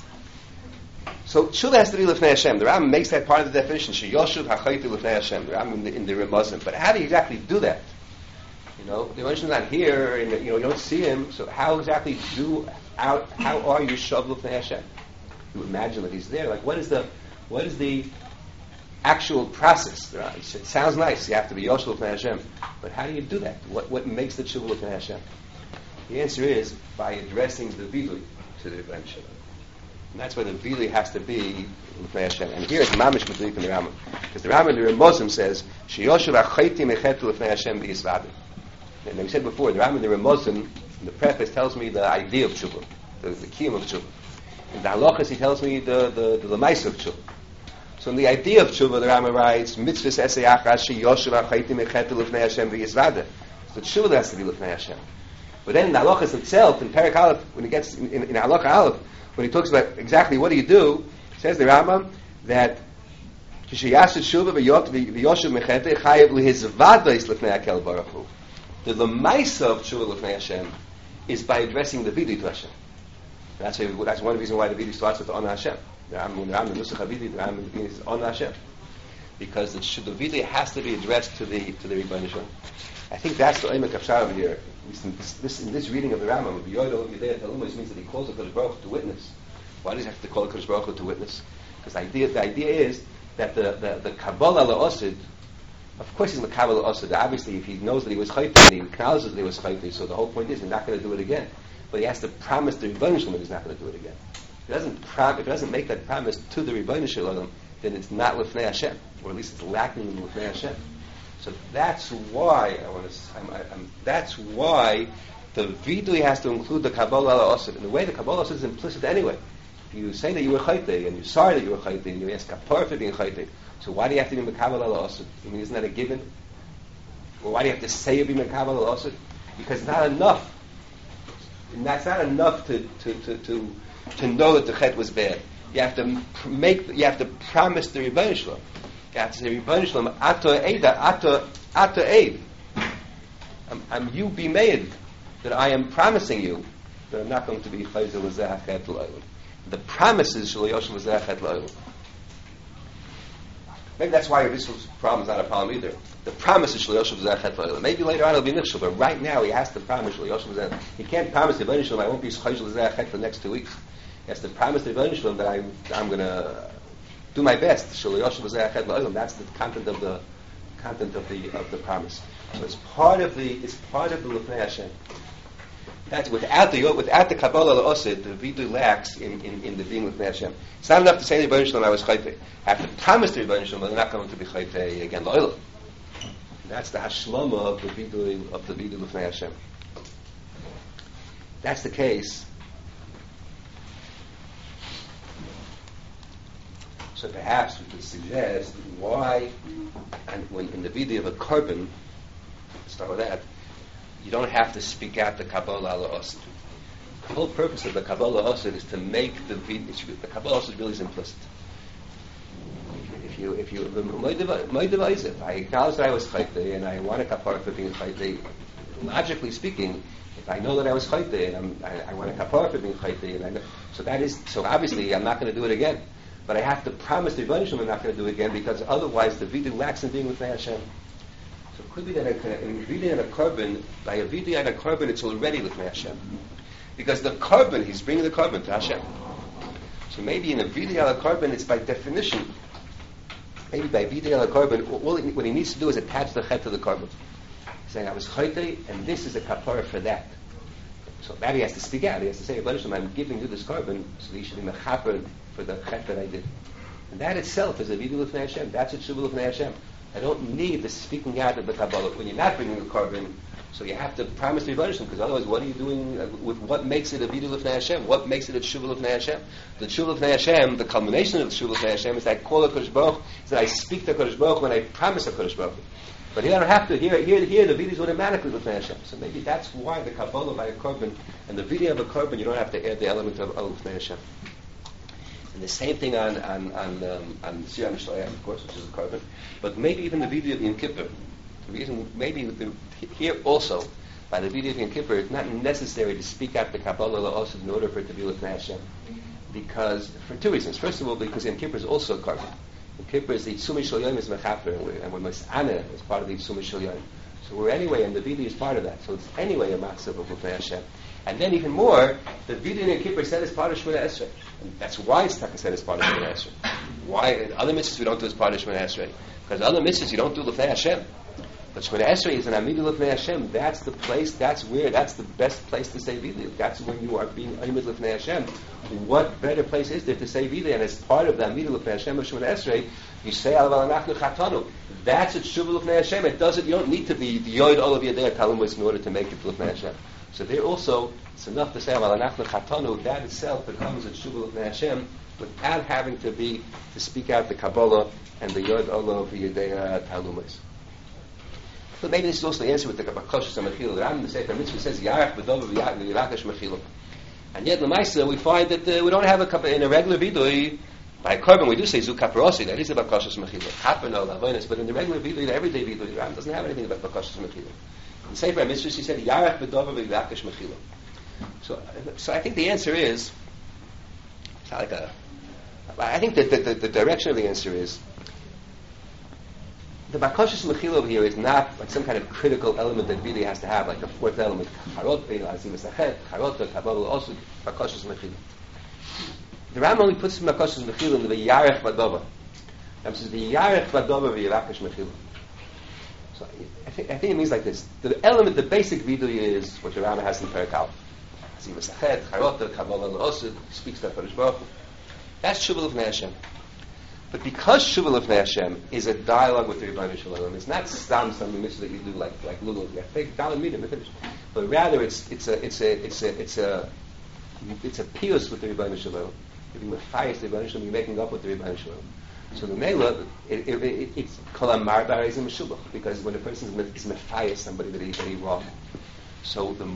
So Tshuva has to be Lifnei Hashem. The Rambam makes that part of the definition. Sheyoshuv Hachayti Lifnei Hashem. The Rambam in the Ramazim. But how do you exactly do that? The Rebbeinu Shalom is not here, and you don't see him. So how exactly how are you Shav Lifnei Hashem? You imagine that he's there. Like what is the actual process? It sounds nice. You have to be Yoshel Lifnei Hashem. But how do you do that? What makes the Tshuva Lifnei Hashem? The answer is by addressing the Vidui to the Rebbeinu Shalom. And that's why the Vili has to be Lifnei Hashem. And here it's Mamish Medlik in the Rambam. Because the Rambam in the Ramosim says, Sheyoshev Achayti Mechetu Lifnei Hashem B'Yisvadu. And we said before, the Rambam in the Ramosim, in the preface, tells me the idea of Tshuva, the kiyum of Tshuva. In the Halachas, he tells me the Lemaisa of Tshuva. So in the idea of Tshuva, the Rambam writes, Mitzvahs Esei Achas Sheyoshev Achayti Mechetu Lifnei Hashem B'Yisvadu. So Tshuva has to be Lifnei Hashem. But then in the Halachas itself, in Perek Aleph, when he gets in Halacha Aleph, when he talks about exactly what do you do, says the Rambam that the lemaisa of tshuva lefnei Hashem is by addressing the vidui to Hashem. That's one reason why the vidui starts with on Hashem. The Rambam Nusach HaVidui, the Rambam begins on Hashem, because the vidui has to be addressed to the Rebbeinu Shalom. I think that's the Oimek Afshar over here. In this reading of the Rambam, means that he calls the Kodesh Baruch Hu to witness. Why does he have to call the Kodesh Baruch Hu to witness? Because the idea is that the Kabbalah La'osid, of course he's Makabbalah La'osid. Obviously, if he knows that he was Chayte, and he acknowledges that he was Chayte, so the whole point is he's not going to do it again. But he has to promise the Rebbeinu Shalom that he's not going to do it again. If he doesn't make that promise to the Rebbeinu Shalom, then it's not Lifnei Hashem, or at least it's lacking in Lifnei Hashem. So that's why that's why the vidui has to include the Kabbalah La'osid. In the way the Kabbalah La'osid is implicit anyway. If you say that you were chayte and you're sorry that you were chayte and you ask kapar for being chayte, so why do you have to be Kabbalah La'osid? I mean, isn't that a given? Well, why do you have to say you're being Kabbalah La'osid? Because it's not enough. And that's not enough to know that the chet was bad. You have to promise the Rebbeinu Shalom. You have to say, Rebbeinu Shalom, ato eid. You be made that I am promising you that I'm not going to be chayzer l'zeh hachet l'olam. The promise is shelo yoshev l'zeh hachet l'olam. Maybe that's why this problem is not a problem either. The promise is shelo yoshev l'zeh hachet l'olam. Maybe later on it'll be nichshel, but right now he has to promise shelo yoshev l'zeh. He can't promise the Rebbeinu Shalom I won't be chayzer l'zeh hachet for the next 2 weeks. He has to promise the Rebbeinu Shalom that I'm going to do my best. Shelo yoshev l'zeh hachet l'olam. That's the content of the promise. So it's part of the Lifnei Hashem. That's without the Kabbalah La'osid, the Vidui lacks in the being Lifnei Hashem. It's not enough to say to the Rebbeinu Shalom I was chayte. I have to promise the Rebbeinu Shalom that I'm not going to be chayte again l'olam. That's the hashlama of the Vidui Lifnei Hashem. That's the case. So perhaps we could suggest why, and when in the Vidui of a korban, start with that, you don't have to speak out the Kabbalah La'osid. The whole purpose of the Kabbalah La'osid is to make the Kabbalah La'osid really is implicit. If I acknowledge that I was chayte and I want a kapara for being chayte, logically speaking, if I know that I was chayte and I want a kapara for being chayte, and I know, so obviously I'm not going to do it again. But I have to promise the Rebbeinu Shalom I'm not going to do it again, because otherwise the vidui lacks in being with Hashem. So it could be that in vidui and a korban, by a vidui and a korban, it's already with Hashem. Because the carbon, he's bringing the carbon to Hashem. So maybe in a Vidui ala carbon, it's by definition, maybe by Vidui ala carbon, what he needs to do is attach the chet to the carbon. He's saying, I was chaytei, and this is a kapara for that. So that he has to speak out. He has to say, I'm giving you this carbon, so that you should be mechaper for the chet that I did. And that itself is a Vidui l'fnei Hashem. That's a tshuva l'fnei Hashem. I don't need the speaking out of the Kabbalah. When you're not bringing the carbon, so you have to promise to Rebbeinu Shalom, because otherwise what are you doing with what makes it a Vidui l'fnei Hashem? What makes it a tshuva l'fnei Hashem? The tshuva l'fnei Hashem, the culmination of the tshuva l'fnei Hashem is that I call a Kodesh Baruch, is that I speak to Kodesh Baruch when I promise a Kodesh Baruch. But here I don't have to. Here the Vidui is automatically l'fnei Hashem. So maybe that's why the Kabbalah by a carbon, and the Vidui of a carbon, you don't have to add the element of l'fnei Hashem. And the same thing on Siyam Shlayim, of course, which is a carbon. But maybe even the Vidui of Yom Kippur. The reason, here also, by the Vidui of Yom Kippur, it's not necessary to speak out the Kabbalah La'osud in order for it to be l'fnei Hashem. Because, for two reasons. First of all, because Yom Kippur is also a carbon. Yom Kippur is the Yitzumi Shel Yom is Mechaper, and we're Mas'ana as part of the Yitzumi Shel Yom. So we're anyway, and the Vidui is part of that. So it's anyway a Machzav of l'fnei Hashem. And then even more, the Vidui in Yom Kippur said as part of Shemona Esrei. And that's why it's Taka said as part of Shemona Esrei. Why? In other mitzvahs we don't do as part of Shemona Esrei. Because other mitzvahs you don't do l'fnei Hashem. But Shemona Esrei is an Amidu l'fnei Hashem. That's the place, that's the best place to say Vidui. That's when you are being Amid l'fnei Hashem. What better place is there to say Vidui? And as part of the Amidu l'fnei Hashem of Shemona Esrei, you say Alav Anachnu Chatanu. That's a Tshuva l'fnei Hashem. It doesn't, you don't need to be the Yod all of Yadei Talmud in order to make it l'fnei Hashem. So there also, it's enough to say Alav Anachnu Chatanu. That itself becomes a Tshuva l'fnei Hashem without having to speak out the Kabbalah and the Yod all of Yadei Talmud. So maybe this is also the answer with the Bakashas HaMechila. The Rambam, the Sefer Mitzvah, says Yarach B'Dover V'Yirakesh Mechila. And yet, L'maisa, we find that we don't have in a regular Vidui, by carbon, we do say Zu Kaparosi, that is about Bakashas HaMechila. Happen or Lavonis, but in the regular Vidui, the everyday Vidui, the Rambam doesn't have anything about Bakashas HaMechila. In the Sefer Mitzvah, he said Yarach B'Dover V'Yirakesh Mechila. So I think the answer is, it's not like I think that the direction of the answer is, the Bakashas Mechila over here is not like some kind of critical element that really has to have, like a fourth element. Charot, Azim Esachet, Charot, Kabbalah, also Bakashas Mechila. The Ram only puts Bakashas Mechila in the Yarech Vadova. That says the Yarech Vadova v'Yirakesh Mechila. So I think it means like this. The element, the basic vidui is what the Ram has in Perek Aleph. Azim Esachet, Charot, Kabbalah, also speaks to HaKadosh Baruch Hu. That's Shuvah L'fnei Hashem. But because Shuvah L'fnei Hashem is a dialogue with the Rebbeinu Shalom, it's not some mitzvah that you do like Lulu. You take Dalam Midim and finish. But rather it's a pious with the Rebbeinu Shalom. You're being mefayis the Rebbeinu Shalom. You're making up with the Rebbeinu Shalom. So the Mela, it's Kol Amar B'Areizim Meshubach, because when a person is mefayis somebody that he wronged. So the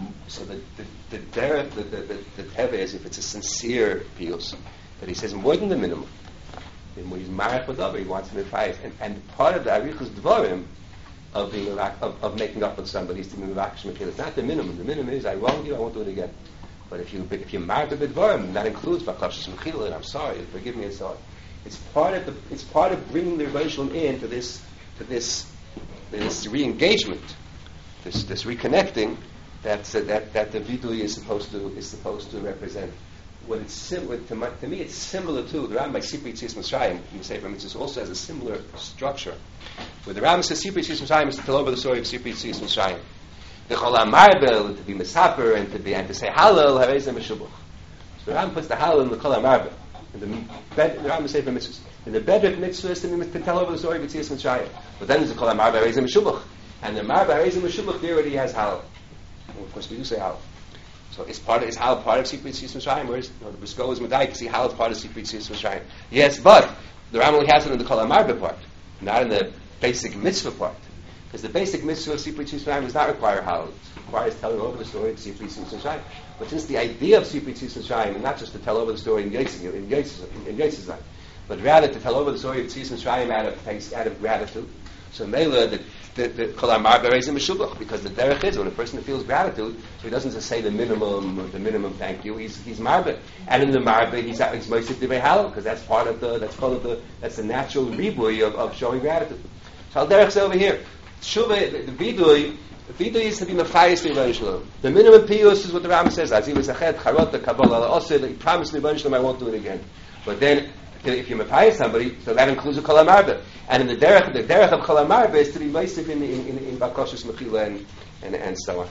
teve is if it's a sincere pious that he says more than the minimum. And when he's married with other, he wants to be five. And part of the arichus dvarim of being of making up with somebody is to be merakesh mechila. It's not the minimum. The minimum is I wronged you, I won't do it again. But if you're married with dvarim, that includes bakashas mechila. And I'm sorry, forgive me, and so on. It's part of bringing the Rebbeinu Shalom in to this re-engagement, this reconnecting that the vidui is supposed to represent. What it's similar to me, it's similar to the Rambam by Sipri Tzis Mitzrayim. You say, it also has a similar structure. Where the Rambam says Sipri Tzis Mitzrayim is to tell over the story of Sipri Tzis Mitzrayim. The Chol Marbel to be Mesaper and to say Hallel Harezem Meshubach. So the Rambam puts the Hallel in the Chol Marbel. In the Rambam says for mitzvahs. In the Bedrit mitzvah is to tell over the story of Tzis Mitzrayim. But then there's the Chol Marbel Harezem Meshubach, and the Marbel Harezem Meshubach there already has Hallel. Well, of course, we do say Hallel. So is Hal part of Sipri Tzis Mitzrayim, whereas the Brisko is Medai to see Hal is part of Sipri Tzis Mitzrayim. Yes, but the Ram only has it in the Kol HaMarbe part, not in the basic mitzvah part. Because the basic mitzvah of Sipri Tzis Mitzrayim does not require Hal. It requires telling over the story of Sipri Tzis Mitzrayim. But since the idea of Sipri Tzis Mitzrayim is not just to tell over the story in Yitzhak, but rather to tell over the story of Tzis Mitzrayim out of gratitude. So Mela, the Kol HaMarbe Harezem Meshubach, because the derech is when a person feels gratitude, so he doesn't just say the minimum thank you. He's marbe, and in the marbe he's moisef divrei halal, because that's the natural ribui of showing gratitude. So al derech over here, Shuvah, the vidui, Vida is to be mefayis Rebbeinu Shalom. The minimum piyus is what the Rambam says. As he was ached charot the kabbalah also he promised Rebbeinu Shalom I won't do it again. But then if you mefayis somebody, so that includes a kol hamarba. And in the derech of kol hamarba is to be meisif in bakoshus mechila and so on.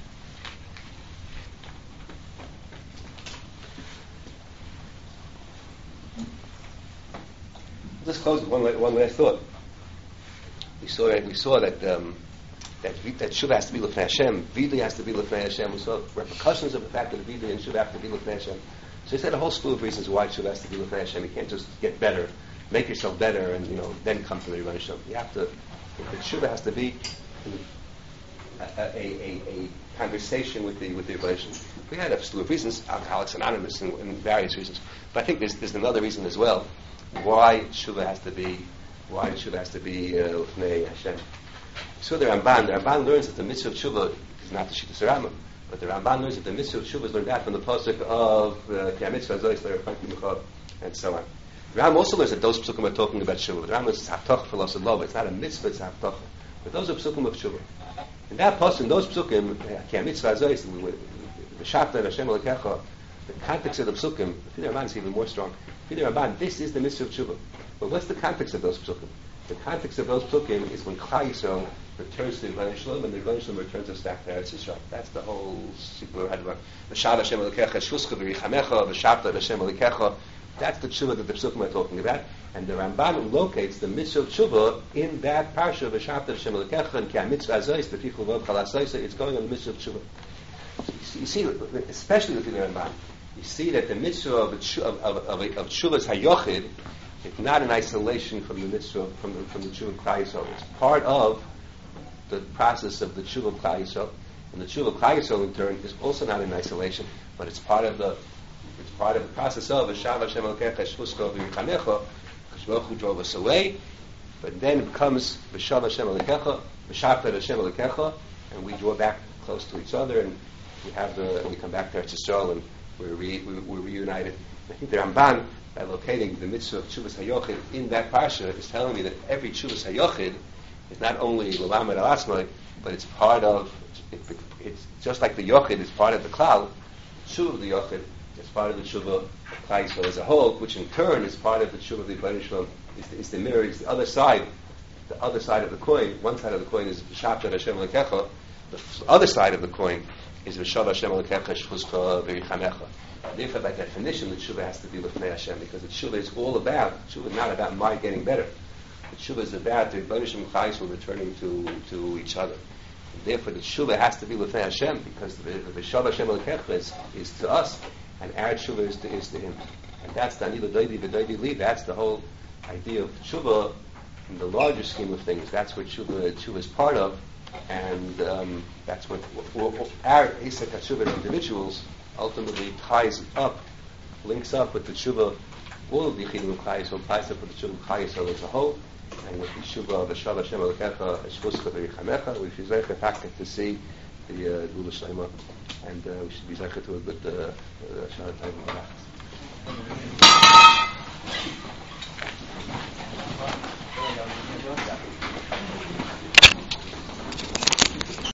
Just close with one last thought. We saw that that Shuvah has to be L'fnei Hashem, Vidui has to be L'fnei Hashem. We saw repercussions of the fact that Vidui and Shuvah have to be L'fnei Hashem. So he said a whole slew of reasons why Shuvah has to be L'fnei Hashem. You can't just get better, make yourself better, and then come to the Rebbeinu Shalom. You have to. The Shuvah has to be a conversation with the Rebbeinu Shalom. We had a slew of reasons, Alcoholics Anonymous, and various reasons. But I think there's another reason as well why Shuvah has to be L'fnei Hashem. So the Ramban learns that the mitzvah of Shuvah is not the Shittas Rambam, but the Ramban learns that the mitzvah of Shuvah is learned out from the pasuk of Ki mitzvah zois le'erfanti mecha, and so on. The Rambam also learns that those psukim are talking about Shuvah. The Rambam is haftoch for loss of love. It's not a mitzvah, it's haftoch. But those are psukim of Shuvah. In that pasuk, those psukim, Ki mitzvah zois, v'shapta Hashem Elokecha, the context of the psukim, the Ramban is even more strong. The Ramban, this is the mitzvah of Shuvah. But what's the context of those psukim? The context of those psukim is when Klal Yisrael returns to the Rebbeinu Shalom, and the Rebbeinu Shalom returns us back to Eretz Yisrael. That's the whole secret we had about V'shav Hashem Elokecha Shvuscha V'richamecha V'shavta Hashem Elokecha. That's the tshuva that the psukim are talking about, and the Ramban locates the mitzvah of tshuva in that parsha V'shavta Hashem Elokecha and Ki mitzvah zois V'fichu V'ov Chalasoisa. It's going on the mitzvah of tshuva. You see, especially with the Ramban, you see that the mitzvah of tshuva's hayochid is not in isolation from the mitzvah from the tshuva of Klal Yisrael. It's part of the process of the tshuva of Klal Yisrael, and the tshuva of Klal Yisrael in turn is also not in isolation, but it's part of the process of V'shav Hashem Elokecha Shvuscha V'richamecha. Baruch Hu drove us away, but then it becomes V'shav Hashem Elokecha, V'shavta Hashem Elokecha, and we draw back close to each other, and we come back to Eretz Yisrael, and we're reunited. I think the Ramban, by locating the mitzvah of Tshuvas HaYochid in that parsha, is telling me that every Tshuvas HaYochid is not only L'lamed Al Asmai, but it's part of, it's just like the Yochid is part of the Klal, Tshuva of the Yochid is part of the Tshuva of Klal Yisrael as a whole, which in turn is part of the Tshuva of the Rebbeinu Shalom, is the mirror, is the other side of the coin. One side of the coin is V'shavta Hashem Elokecha, the other side of the coin is V'shav Hashem Elokecha Shvuscha V'richamecha. Therefore, by definition, the tshuva has to be L'fnei Hashem, because the tshuva is all about, tshuva is not about my getting better. The tshuva is about the Rebbeinu Shalom Chayis returning to each other. And therefore, the tshuva has to be L'fnei Hashem, because the V'shav Hashem Elokecha is to us, and our tshuva is to Him. And that's the Ani L'doidi V'doidi Li. That's the whole idea of tshuva in the larger scheme of things. That's what tshuva is part of, and that's what our Isaac HaTshuva as individuals ultimately links up with the tshuva, all of the Yichidim of Klal Yisrael, ties up with the tshuva of Klal Yisrael as a whole, and with the tshuva of V'shav Hashem Elokecha Shvuscha V'richamecha. We should be zeicher to see the Gula Shlema, and we should be zeicher to a good Shana Tov.